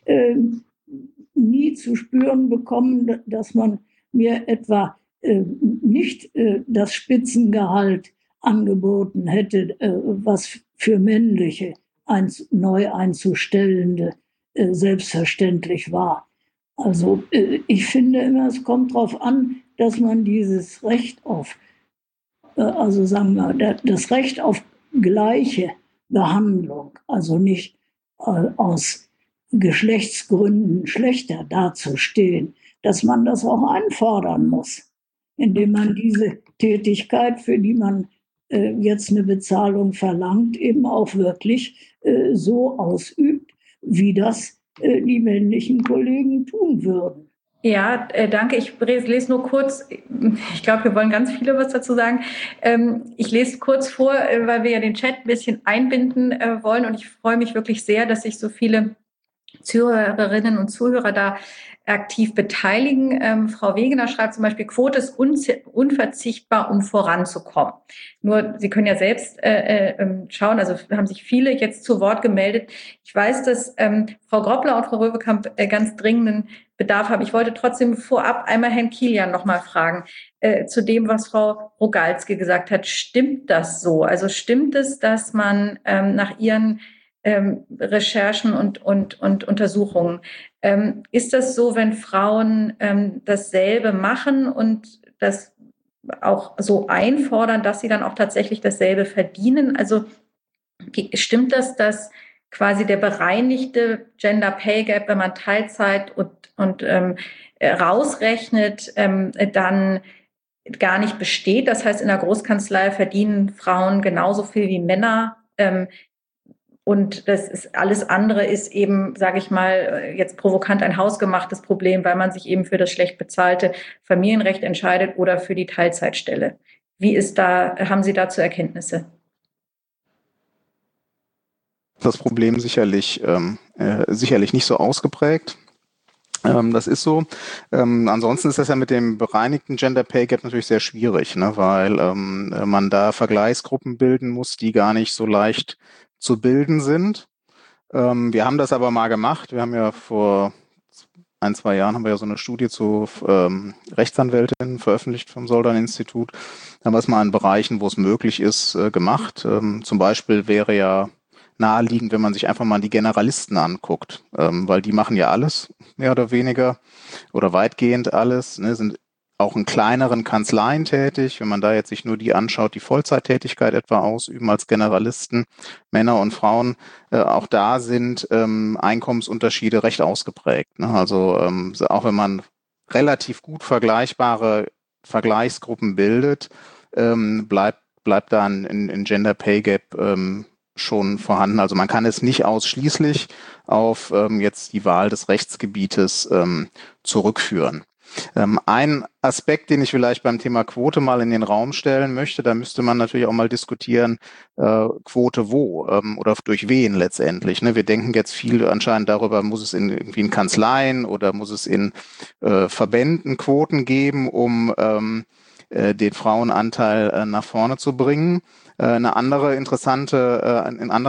nie zu spüren bekommen, dass man mir etwa nicht das Spitzengehalt angeboten hätte, was für männliche neu einzustellende selbstverständlich war. Also ich finde immer, es kommt darauf an, dass man dieses Recht auf, also sagen wir, das Recht auf gleiche Behandlung, also nicht aus Geschlechtsgründen schlechter dazustehen, dass man das auch einfordern muss, indem man diese Tätigkeit, für die man jetzt eine Bezahlung verlangt, eben auch wirklich so ausübt, wie das die männlichen Kollegen tun würden. Ja, danke. Ich lese nur kurz, ich glaube, wir wollen ganz viele was dazu sagen. Ich lese kurz vor, weil wir ja den Chat ein bisschen einbinden wollen und ich freue mich wirklich sehr, dass sich so viele Zuhörerinnen und Zuhörer da aktiv beteiligen. Frau Wegener schreibt zum Beispiel, Quote ist unverzichtbar, um voranzukommen. Nur, Sie können ja selbst schauen, also haben sich viele jetzt zu Wort gemeldet. Ich weiß, dass Frau Groppler und Frau Röwekamp ganz dringenden Bedarf haben. Ich wollte trotzdem vorab einmal Herrn Kilian noch mal fragen, zu dem, was Frau Rogalski gesagt hat. Stimmt das so? Also stimmt es, dass man nach Ihren Recherchen und Untersuchungen, ist das so, wenn Frauen dasselbe machen und das auch so einfordern, dass sie dann auch tatsächlich dasselbe verdienen? Also stimmt das, dass quasi der bereinigte Gender Pay Gap, wenn man Teilzeit und rausrechnet, dann gar nicht besteht? Das heißt, in der Großkanzlei verdienen Frauen genauso viel wie Männer. Und das ist alles andere ist eben, sage ich mal, jetzt provokant ein hausgemachtes Problem, weil man sich eben für das schlecht bezahlte Familienrecht entscheidet oder für die Teilzeitstelle. Haben Sie dazu Erkenntnisse? Das Problem sicherlich nicht so ausgeprägt. Das ist so. Ansonsten ist das ja mit dem bereinigten Gender Pay Gap natürlich sehr schwierig, ne, weil man da Vergleichsgruppen bilden muss, die gar nicht so leicht zu bilden sind. Wir haben das aber mal gemacht. Wir haben ja vor 1-2 Jahren haben wir ja so eine Studie zu Rechtsanwältinnen veröffentlicht vom Soldan-Institut. Da haben wir es mal in Bereichen, wo es möglich ist, gemacht. Zum Beispiel wäre ja naheliegend, wenn man sich einfach mal die Generalisten anguckt, weil die machen ja alles, mehr oder weniger, oder weitgehend alles, ne, sind auch in kleineren Kanzleien tätig. Wenn man da jetzt sich nur die anschaut, die Vollzeittätigkeit etwa ausüben als Generalisten, Männer und Frauen, auch da sind Einkommensunterschiede recht ausgeprägt, ne? Also auch wenn man relativ gut vergleichbare Vergleichsgruppen bildet, bleibt da ein Gender Pay Gap schon vorhanden. Also man kann es nicht ausschließlich auf jetzt die Wahl des Rechtsgebietes zurückführen. Ein Aspekt, den ich vielleicht beim Thema Quote mal in den Raum stellen möchte, da müsste man natürlich auch mal diskutieren, Quote wo oder durch wen letztendlich. Ne? Wir denken jetzt viel anscheinend darüber, muss es irgendwie in Kanzleien oder muss es in Verbänden Quoten geben, um den Frauenanteil nach vorne zu bringen. Ein anderer interessanter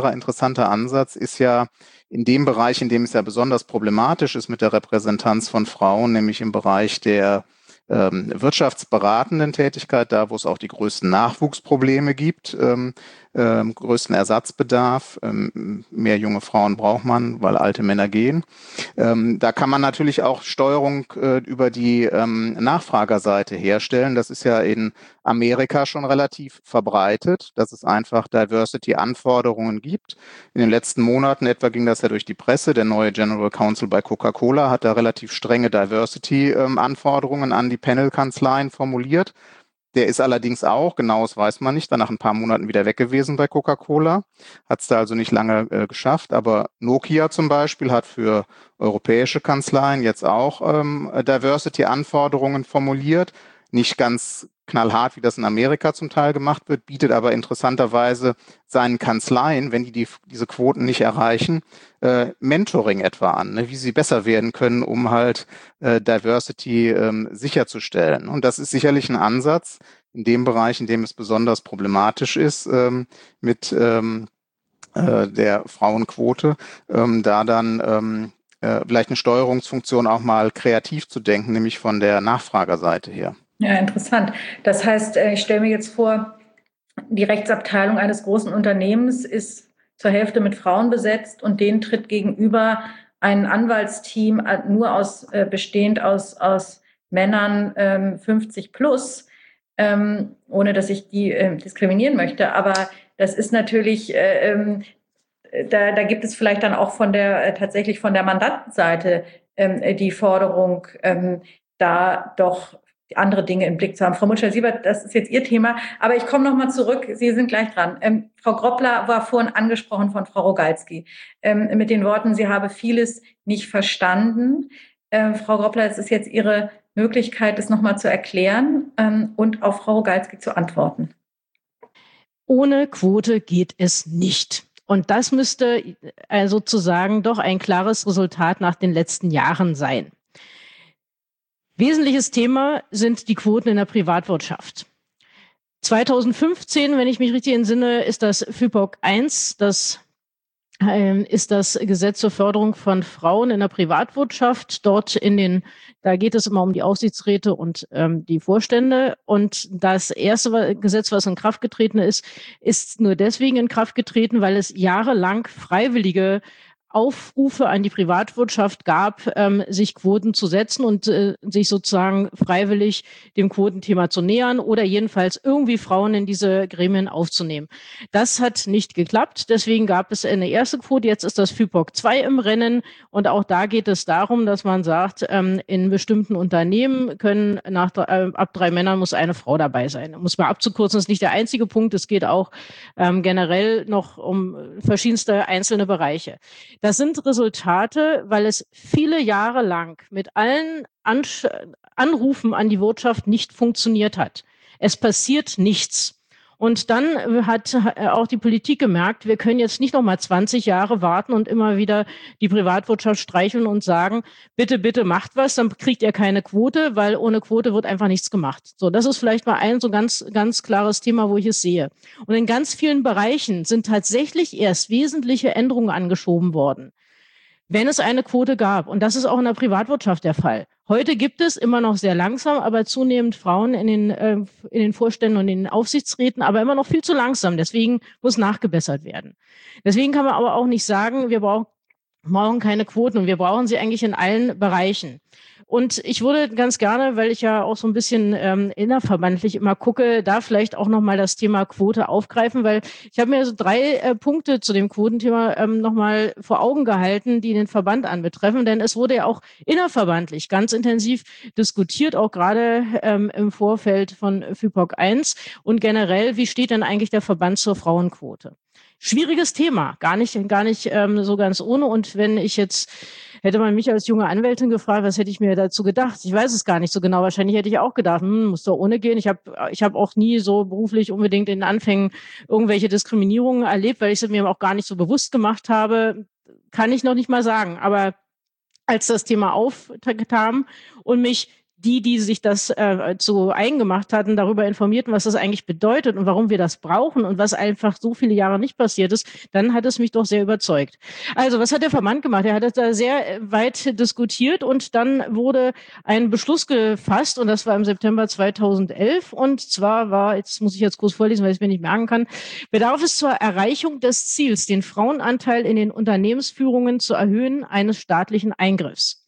Ansatz ist ja in dem Bereich, in dem es ja besonders problematisch ist mit der Repräsentanz von Frauen, nämlich im Bereich der wirtschaftsberatenden Tätigkeit, da wo es auch die größten Nachwuchsprobleme gibt, größten Ersatzbedarf, mehr junge Frauen braucht man, weil alte Männer gehen. Da kann man natürlich auch Steuerung über die Nachfragerseite herstellen. Das ist ja in Amerika schon relativ verbreitet, dass es einfach Diversity-Anforderungen gibt. In den letzten Monaten etwa ging das ja durch die Presse. Der neue General Counsel bei Coca-Cola hat da relativ strenge Diversity-Anforderungen an die Panel-Kanzleien formuliert. Der ist allerdings auch, genaues weiß man nicht, dann nach ein paar Monaten wieder weg gewesen bei Coca-Cola. Hat es da also nicht lange geschafft. Aber Nokia zum Beispiel hat für europäische Kanzleien jetzt auch Diversity-Anforderungen formuliert. Nicht ganz knallhart, wie das in Amerika zum Teil gemacht wird, bietet aber interessanterweise seinen Kanzleien, wenn die diese Quoten nicht erreichen, Mentoring etwa an, ne, wie sie besser werden können, um halt Diversity sicherzustellen. Und das ist sicherlich ein Ansatz in dem Bereich, in dem es besonders problematisch ist mit der Frauenquote, da dann vielleicht eine Steuerungsfunktion auch mal kreativ zu denken, nämlich von der Nachfragerseite her. Ja, interessant. Das heißt, ich stelle mir jetzt vor, die Rechtsabteilung eines großen Unternehmens ist zur Hälfte mit Frauen besetzt und denen tritt gegenüber ein Anwaltsteam nur bestehend aus Männern 50 plus, ohne dass ich die diskriminieren möchte. Aber das ist natürlich, da gibt es vielleicht dann auch tatsächlich von der Mandantenseite die Forderung, da doch andere Dinge im Blick zu haben. Frau Mutschel-Siebert, das ist jetzt Ihr Thema, aber ich komme nochmal zurück. Sie sind gleich dran. Frau Groppler war vorhin angesprochen von Frau Rogalski mit den Worten, sie habe vieles nicht verstanden. Frau Groppler, es ist jetzt Ihre Möglichkeit, das nochmal zu erklären und auf Frau Rogalski zu antworten. Ohne Quote geht es nicht. Und das müsste sozusagen doch ein klares Resultat nach den letzten Jahren sein. Wesentliches Thema sind die Quoten in der Privatwirtschaft. 2015, wenn ich mich richtig entsinne, ist das FIPOC 1, das ist das Gesetz zur Förderung von Frauen in der Privatwirtschaft. Da geht es immer um die Aufsichtsräte und die Vorstände. Und das erste Gesetz, was in Kraft getreten ist nur deswegen in Kraft getreten, weil es jahrelang freiwillige Aufrufe an die Privatwirtschaft gab, sich Quoten zu setzen und sich sozusagen freiwillig dem Quotenthema zu nähern oder jedenfalls irgendwie Frauen in diese Gremien aufzunehmen. Das hat nicht geklappt, deswegen gab es eine erste Quote, jetzt ist das FIPOC 2 im Rennen und auch da geht es darum, dass man sagt, in bestimmten Unternehmen können ab 3 Männern muss eine Frau dabei sein. Muss man abzukürzen, das ist nicht der einzige Punkt, es geht auch generell noch um verschiedenste einzelne Bereiche. Das sind Resultate, weil es viele Jahre lang mit allen Anrufen an die Wirtschaft nicht funktioniert hat. Es passiert nichts. Und dann hat auch die Politik gemerkt, wir können jetzt nicht noch mal 20 Jahre warten und immer wieder die Privatwirtschaft streicheln und sagen, bitte, bitte macht was, dann kriegt ihr keine Quote, weil ohne Quote wird einfach nichts gemacht. So, das ist vielleicht mal ein so ganz, ganz klares Thema, wo ich es sehe. Und in ganz vielen Bereichen sind tatsächlich erst wesentliche Änderungen angeschoben worden, wenn es eine Quote gab. Und das ist auch in der Privatwirtschaft der Fall. Heute gibt es immer noch sehr langsam, aber zunehmend Frauen in den Vorständen und in den Aufsichtsräten, aber immer noch viel zu langsam. Deswegen muss nachgebessert werden. Deswegen kann man aber auch nicht sagen, wir brauchen keine Quoten und wir brauchen sie eigentlich in allen Bereichen. Und ich würde ganz gerne, weil ich ja auch so ein bisschen innerverbandlich immer gucke, da vielleicht auch nochmal das Thema Quote aufgreifen, weil ich habe mir so 3 Punkte zu dem Quotenthema nochmal vor Augen gehalten, die den Verband anbetreffen. Denn es wurde ja auch innerverbandlich ganz intensiv diskutiert, auch gerade im Vorfeld von FIPOC 1. Und generell, wie steht denn eigentlich der Verband zur Frauenquote? Schwieriges Thema, gar nicht so ganz ohne. Und wenn ich jetzt, hätte man mich als junge Anwältin gefragt, was hätte ich mir dazu gedacht? Ich weiß es gar nicht so genau. Wahrscheinlich hätte ich auch gedacht, muss doch ohne gehen. Ich hab auch nie so beruflich unbedingt in den Anfängen irgendwelche Diskriminierungen erlebt, weil ich es mir auch gar nicht so bewusst gemacht habe. Kann ich noch nicht mal sagen. Aber als das Thema aufkam und mich die sich das so eingemacht hatten, darüber informierten, was das eigentlich bedeutet und warum wir das brauchen und was einfach so viele Jahre nicht passiert ist, dann hat es mich doch sehr überzeugt. Also, was hat der Verband gemacht? Er hat das da sehr weit diskutiert und dann wurde ein Beschluss gefasst und das war im September 2011 und zwar jetzt muss ich jetzt kurz vorlesen, weil ich es mir nicht merken kann, bedarf es zur Erreichung des Ziels, den Frauenanteil in den Unternehmensführungen zu erhöhen, eines staatlichen Eingriffs.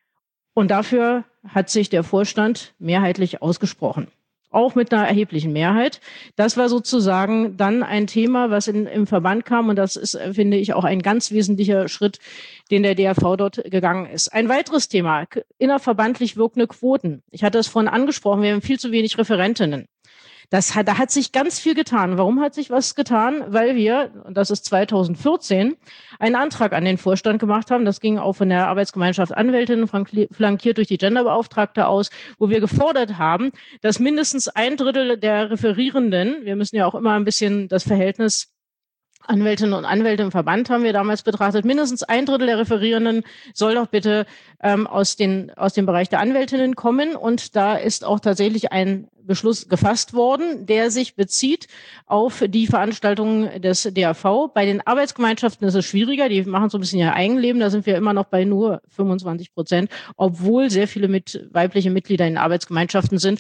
Und dafür hat sich der Vorstand mehrheitlich ausgesprochen. Auch mit einer erheblichen Mehrheit. Das war sozusagen dann ein Thema, was im Verband kam. Und das ist, finde ich, auch ein ganz wesentlicher Schritt, den der DRV dort gegangen ist. Ein weiteres Thema, innerverbandlich wirkende Quoten. Ich hatte es vorhin angesprochen, wir haben viel zu wenig Referentinnen. Da hat sich ganz viel getan. Warum hat sich was getan? Weil wir, und das ist 2014, einen Antrag an den Vorstand gemacht haben. Das ging auch von der Arbeitsgemeinschaft Anwältinnen, flankiert durch die Genderbeauftragte aus, wo wir gefordert haben, dass mindestens 1/3 der Referierenden, wir müssen ja auch immer ein bisschen das Verhältnis Anwältinnen und Anwälte im Verband haben wir damals betrachtet. Mindestens 1/3 der Referierenden soll doch bitte aus dem Bereich der Anwältinnen kommen. Und da ist auch tatsächlich ein Beschluss gefasst worden, der sich bezieht auf die Veranstaltungen des DAV. Bei den Arbeitsgemeinschaften ist es schwieriger. Die machen so ein bisschen ihr Eigenleben. Da sind wir immer noch bei nur 25%, obwohl sehr viele weibliche Mitglieder in Arbeitsgemeinschaften sind.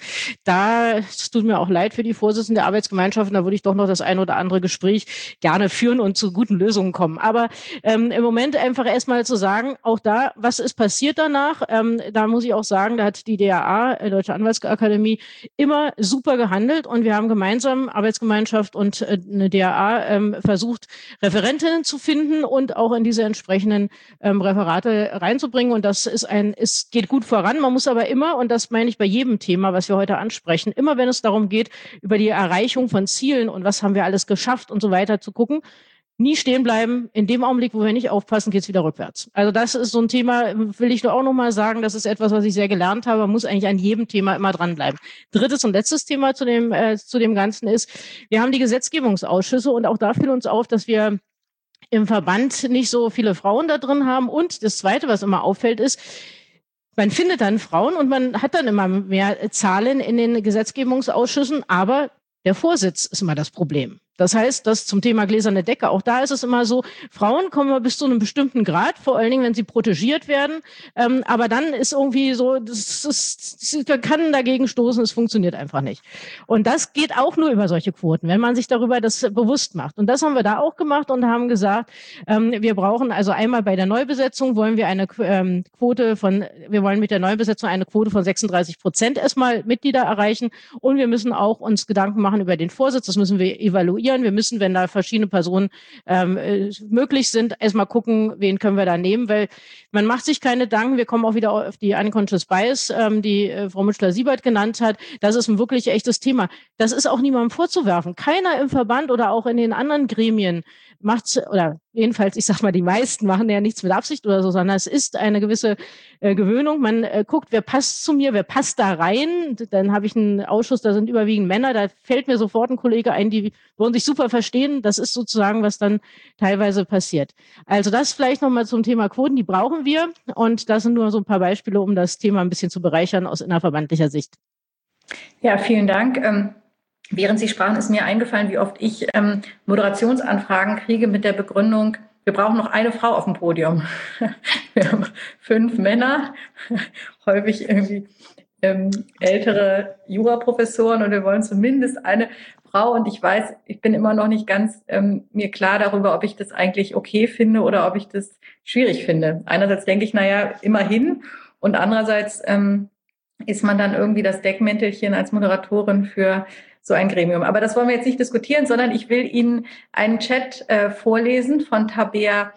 Es tut mir auch leid für die Vorsitzenden der Arbeitsgemeinschaften. Da würde ich doch noch das ein oder andere Gespräch gerne führen und zu guten Lösungen kommen. Aber im Moment einfach erstmal zu sagen, auch da, was ist passiert danach? Da muss ich auch sagen, da hat die DAA, Deutsche Anwaltsakademie, immer super gehandelt und wir haben gemeinsam, Arbeitsgemeinschaft und eine DAA, versucht, Referentinnen zu finden und auch in diese entsprechenden Referate reinzubringen. Und es geht gut voran. Man muss aber immer, und das meine ich bei jedem Thema, was wir heute ansprechen, immer wenn es darum geht, über die Erreichung von Zielen und was haben wir alles geschafft und so weiter zu gucken, nie stehen bleiben. In dem Augenblick, wo wir nicht aufpassen, geht's wieder rückwärts. Also das ist so ein Thema, will ich nur auch noch mal sagen, das ist etwas, was ich sehr gelernt habe. Man muss eigentlich an jedem Thema immer dranbleiben. Drittes und letztes Thema zu dem Ganzen ist, wir haben die Gesetzgebungsausschüsse und auch da fiel uns auf, dass wir im Verband nicht so viele Frauen da drin haben. Und das Zweite, was immer auffällt, ist, man findet dann Frauen und man hat dann immer mehr Zahlen in den Gesetzgebungsausschüssen, aber der Vorsitz ist immer das Problem. Das heißt, das zum Thema gläserne Decke, auch da ist es immer so, Frauen kommen bis zu einem bestimmten Grad, vor allen Dingen, wenn sie protegiert werden. Aber dann ist irgendwie so, man kann dagegen stoßen, es funktioniert einfach nicht. Und das geht auch nur über solche Quoten, wenn man sich darüber das bewusst macht. Und das haben wir da auch gemacht und haben gesagt, wir brauchen also einmal bei der Neubesetzung wollen wir wir wollen mit der Neubesetzung eine Quote von 36% erstmal Mitglieder erreichen. Und wir müssen auch uns Gedanken machen über den Vorsitz. Das müssen wir evaluieren. Wir müssen, wenn da verschiedene Personen möglich sind, erstmal gucken, wen können wir da nehmen, weil man macht sich keine Gedanken. Wir kommen auch wieder auf die Unconscious Bias, die Frau Mütschler-Siebert genannt hat. Das ist ein wirklich echtes Thema. Das ist auch niemandem vorzuwerfen. Keiner im Verband oder auch in den anderen Gremien jedenfalls, ich sag mal, die meisten machen ja nichts mit Absicht oder so, sondern es ist eine gewisse Gewöhnung. Man guckt, wer passt zu mir, wer passt da rein. Dann habe ich einen Ausschuss, da sind überwiegend Männer. Da fällt mir sofort ein Kollege ein, die würden sich super verstehen. Das ist sozusagen, was dann teilweise passiert. Also das vielleicht nochmal zum Thema Quoten, die brauchen wir. Und das sind nur so ein paar Beispiele, um das Thema ein bisschen zu bereichern aus innerverbandlicher Sicht. Ja, vielen Dank. Während Sie sprachen, ist mir eingefallen, wie oft ich Moderationsanfragen kriege mit der Begründung, wir brauchen noch eine Frau auf dem Podium. Wir haben 5 Männer, häufig irgendwie ältere Juraprofessoren und wir wollen zumindest eine Frau. Und ich weiß, ich bin immer noch nicht ganz mir klar darüber, ob ich das eigentlich okay finde oder ob ich das schwierig finde. Einerseits denke ich, naja, immerhin. Und andererseits ist man dann irgendwie das Deckmäntelchen als Moderatorin für so ein Gremium. Aber das wollen wir jetzt nicht diskutieren, sondern ich will Ihnen einen Chat vorlesen von Tabea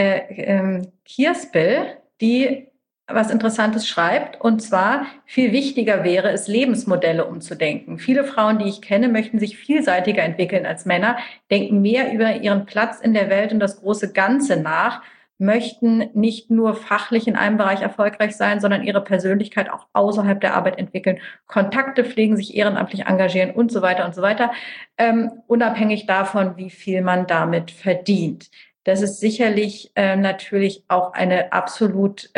Kierspel, die was Interessantes schreibt. Und zwar, viel wichtiger wäre es, Lebensmodelle umzudenken. Viele Frauen, die ich kenne, möchten sich vielseitiger entwickeln als Männer, denken mehr über ihren Platz in der Welt und das große Ganze nach, möchten nicht nur fachlich in einem Bereich erfolgreich sein, sondern ihre Persönlichkeit auch außerhalb der Arbeit entwickeln, Kontakte pflegen, sich ehrenamtlich engagieren und so weiter und so weiter, unabhängig davon, wie viel man damit verdient. Das ist sicherlich natürlich auch eine absolut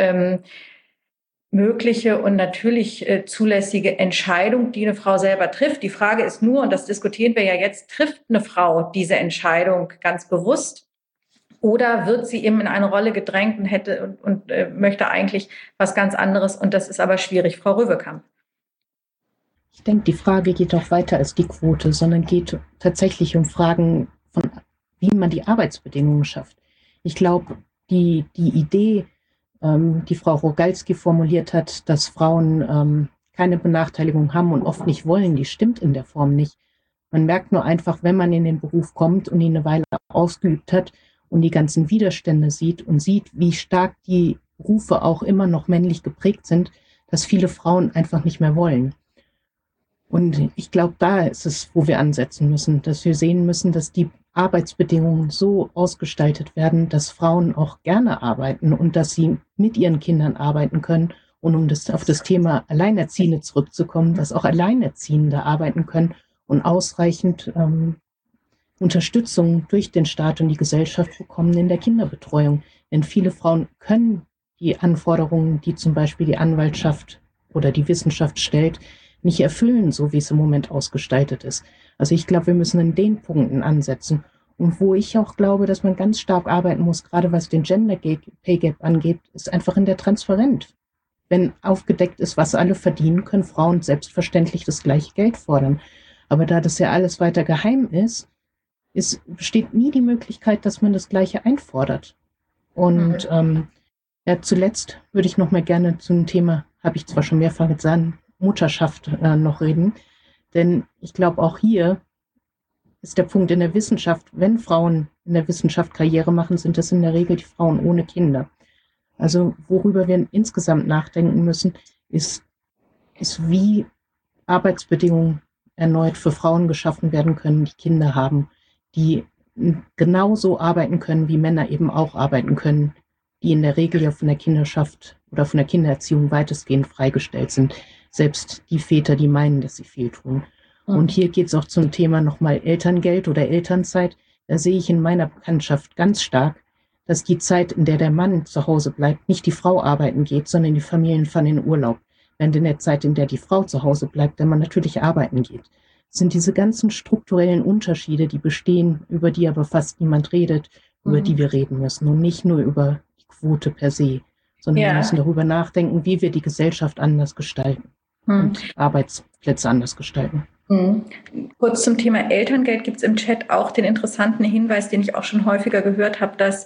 mögliche und natürlich zulässige Entscheidung, die eine Frau selber trifft. Die Frage ist nur, und das diskutieren wir ja jetzt, trifft eine Frau diese Entscheidung ganz bewusst? Oder wird sie eben in eine Rolle gedrängt und möchte eigentlich was ganz anderes? Und das ist aber schwierig. Frau Röwekamp. Ich denke, die Frage geht auch weiter als die Quote, sondern geht tatsächlich um Fragen von, wie man die Arbeitsbedingungen schafft. Ich glaube, die Idee, die Frau Rogalski formuliert hat, dass Frauen keine Benachteiligung haben und oft nicht wollen, die stimmt in der Form nicht. Man merkt nur einfach, wenn man in den Beruf kommt und ihn eine Weile ausgeübt hat, und die ganzen Widerstände sieht und sieht, wie stark die Berufe auch immer noch männlich geprägt sind, dass viele Frauen einfach nicht mehr wollen. Und ich glaube, da ist es, wo wir ansetzen müssen, dass wir sehen müssen, dass die Arbeitsbedingungen so ausgestaltet werden, dass Frauen auch gerne arbeiten und dass sie mit ihren Kindern arbeiten können. Und um auf das Thema Alleinerziehende zurückzukommen, dass auch Alleinerziehende arbeiten können und ausreichend Unterstützung durch den Staat und die Gesellschaft bekommen in der Kinderbetreuung. Denn viele Frauen können die Anforderungen, die zum Beispiel die Anwaltschaft oder die Wissenschaft stellt, nicht erfüllen, so wie es im Moment ausgestaltet ist. Also ich glaube, wir müssen in den Punkten ansetzen. Und wo ich auch glaube, dass man ganz stark arbeiten muss, gerade was den Gender Pay Gap angeht, ist einfach in der Transparenz. Wenn aufgedeckt ist, was alle verdienen, können Frauen selbstverständlich das gleiche Geld fordern. Aber da das ja alles weiter geheim ist, besteht nie die Möglichkeit, dass man das Gleiche einfordert. Und ja, zuletzt würde ich noch mal gerne zum Thema, habe ich zwar schon mehrfach gesagt, Mutterschaft noch reden. Denn ich glaube, auch hier ist der Punkt in der Wissenschaft, wenn Frauen in der Wissenschaft Karriere machen, sind das in der Regel die Frauen ohne Kinder. Also worüber wir insgesamt nachdenken müssen, ist wie Arbeitsbedingungen erneut für Frauen geschaffen werden können, die Kinder haben, die genauso arbeiten können, wie Männer eben auch arbeiten können, die in der Regel ja von der Kinderschaft oder von der Kindererziehung weitestgehend freigestellt sind. Selbst die Väter, die meinen, dass sie viel tun. Und hier geht es auch zum Thema nochmal Elterngeld oder Elternzeit. Da sehe ich in meiner Bekanntschaft ganz stark, dass die Zeit, in der der Mann zu Hause bleibt, nicht die Frau arbeiten geht, sondern die Familien fahren in Urlaub. Während in der Zeit, in der die Frau zu Hause bleibt, der Mann natürlich arbeiten geht. Es sind diese ganzen strukturellen Unterschiede, die bestehen, über die aber fast niemand redet, über die wir reden müssen. Und nicht nur über die Quote per se, sondern wir müssen darüber nachdenken, wie wir die Gesellschaft anders gestalten und Arbeitsplätze anders gestalten. Kurz zum Thema Elterngeld gibt es im Chat auch den interessanten Hinweis, den ich auch schon häufiger gehört habe, dass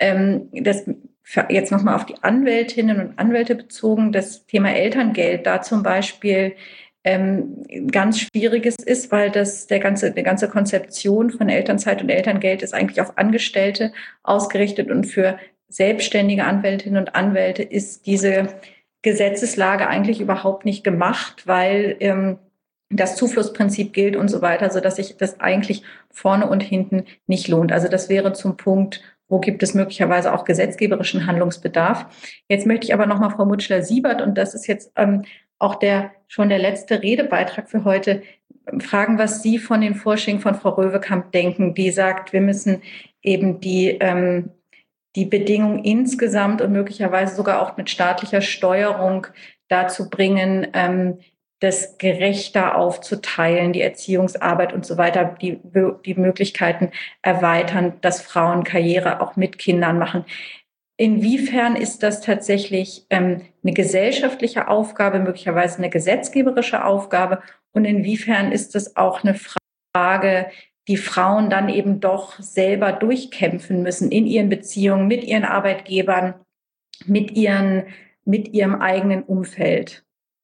das jetzt nochmal auf die Anwältinnen und Anwälte bezogen, das Thema Elterngeld da zum Beispiel ganz Schwieriges ist, weil die ganze Konzeption von Elternzeit und Elterngeld ist eigentlich auf Angestellte ausgerichtet und für selbstständige Anwältinnen und Anwälte ist diese Gesetzeslage eigentlich überhaupt nicht gemacht, weil das Zuflussprinzip gilt und so weiter, sodass sich das eigentlich vorne und hinten nicht lohnt. Also das wäre zum Punkt wo gibt es möglicherweise auch gesetzgeberischen Handlungsbedarf. Jetzt möchte ich aber nochmal Frau Mutschler-Siebert, und das ist jetzt auch schon der letzte Redebeitrag für heute, fragen, was Sie von den Vorschlägen von Frau Röwekamp denken, die sagt, wir müssen eben die Bedingungen insgesamt und möglicherweise sogar auch mit staatlicher Steuerung dazu bringen, das gerechter aufzuteilen, die Erziehungsarbeit und so weiter, die Möglichkeiten erweitern, dass Frauen Karriere auch mit Kindern machen. Inwiefern ist das tatsächlich eine gesellschaftliche Aufgabe, möglicherweise eine gesetzgeberische Aufgabe? Und inwiefern ist es auch eine Frage, die Frauen dann eben doch selber durchkämpfen müssen in ihren Beziehungen mit ihren Arbeitgebern, mit ihrem eigenen Umfeld?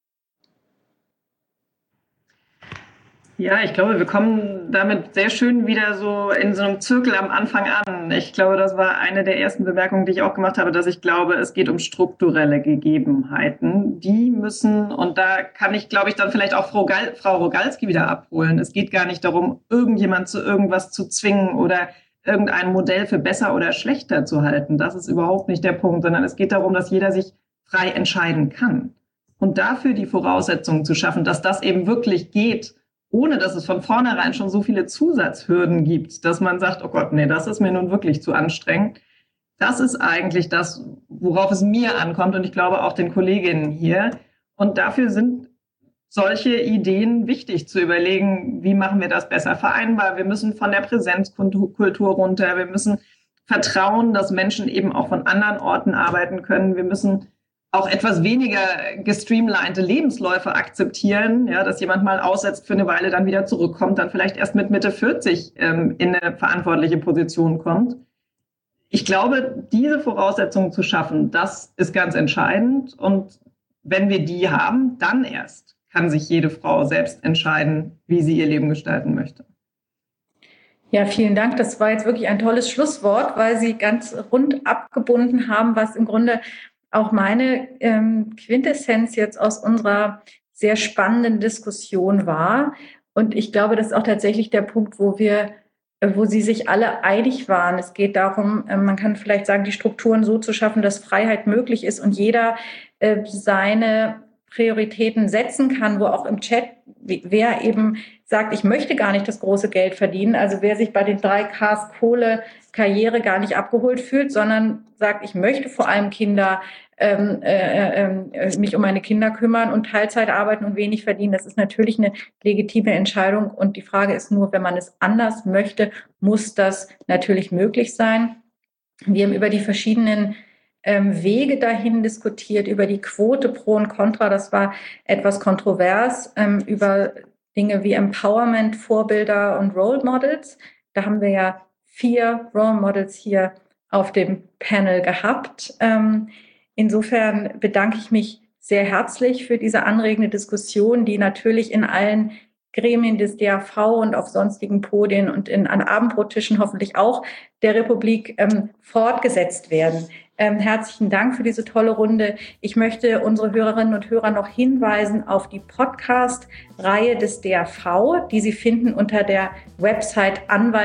Ja, ich glaube, wir kommen damit sehr schön wieder so in so einem Zirkel am Anfang an. Ich glaube, das war eine der ersten Bemerkungen, die ich auch gemacht habe, dass ich glaube, es geht um strukturelle Gegebenheiten. Die müssen, und da kann ich, glaube ich, dann vielleicht auch Frau Rogalski wieder abholen. Es geht gar nicht darum, irgendjemand zu irgendwas zu zwingen oder irgendein Modell für besser oder schlechter zu halten. Das ist überhaupt nicht der Punkt, sondern es geht darum, dass jeder sich frei entscheiden kann. Und dafür die Voraussetzungen zu schaffen, dass das eben wirklich geht, ohne dass es von vornherein schon so viele Zusatzhürden gibt, dass man sagt, oh Gott, nee, das ist mir nun wirklich zu anstrengend. Das ist eigentlich das, worauf es mir ankommt und ich glaube auch den Kolleginnen hier. Und dafür sind solche Ideen wichtig zu überlegen, wie machen wir das besser vereinbar. Wir müssen von der Präsenzkultur runter. Wir müssen vertrauen, dass Menschen eben auch von anderen Orten arbeiten können. Wir müssen auch etwas weniger gestreamlinete Lebensläufe akzeptieren, ja, dass jemand mal aussetzt für eine Weile, dann wieder zurückkommt, dann vielleicht erst mit Mitte 40 in eine verantwortliche Position kommt. Ich glaube, diese Voraussetzungen zu schaffen, das ist ganz entscheidend. Und wenn wir die haben, dann erst kann sich jede Frau selbst entscheiden, wie sie ihr Leben gestalten möchte. Ja, vielen Dank. Das war jetzt wirklich ein tolles Schlusswort, weil Sie ganz rund abgebunden haben, was im Grunde auch meine Quintessenz jetzt aus unserer sehr spannenden Diskussion war. Und ich glaube, das ist auch tatsächlich der Punkt, wo Sie sich alle einig waren. Es geht darum, man kann vielleicht sagen, die Strukturen so zu schaffen, dass Freiheit möglich ist und jeder seine Prioritäten setzen kann, wo auch im Chat, wer eben sagt, ich möchte gar nicht das große Geld verdienen, also wer sich bei den 3 Ks Kohle, Karriere gar nicht abgeholt fühlt, sondern sagt, ich möchte vor allem mich um meine Kinder kümmern und Teilzeit arbeiten und wenig verdienen. Das ist natürlich eine legitime Entscheidung. Und die Frage ist nur, wenn man es anders möchte, muss das natürlich möglich sein. Wir haben über die verschiedenen Wege dahin diskutiert, über die Quote pro und contra. Das war etwas kontrovers, über Dinge wie Empowerment, Vorbilder und Role Models. Da haben wir ja 4 Role Models hier auf dem Panel gehabt. Insofern bedanke ich mich sehr herzlich für diese anregende Diskussion, die natürlich in allen Gremien des DAV und auf sonstigen Podien und an Abendbrottischen hoffentlich auch der Republik fortgesetzt werden. Herzlichen Dank für diese tolle Runde. Ich möchte unsere Hörerinnen und Hörer noch hinweisen auf die Podcast-Reihe des DAV, die Sie finden unter der Website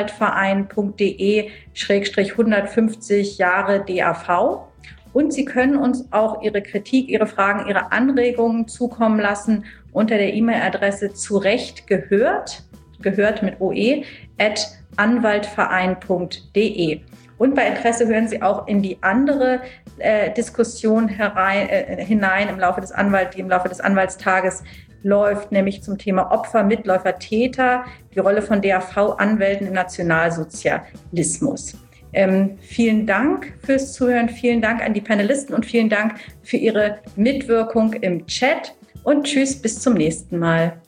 anwaltverein.de/150 Jahre DAV. Und Sie können uns auch Ihre Kritik, Ihre Fragen, Ihre Anregungen zukommen lassen unter der E-Mail-Adresse zurechtgehört, gehört mit OE, @anwaltverein.de. Und bei Interesse hören Sie auch in die andere Diskussion hinein im Laufe des Anwaltstages läuft, nämlich zum Thema Opfer, Mitläufer, Täter, die Rolle von DAV-Anwälten im Nationalsozialismus. Vielen Dank fürs Zuhören, vielen Dank an die Panelisten und vielen Dank für Ihre Mitwirkung im Chat und tschüss, bis zum nächsten Mal.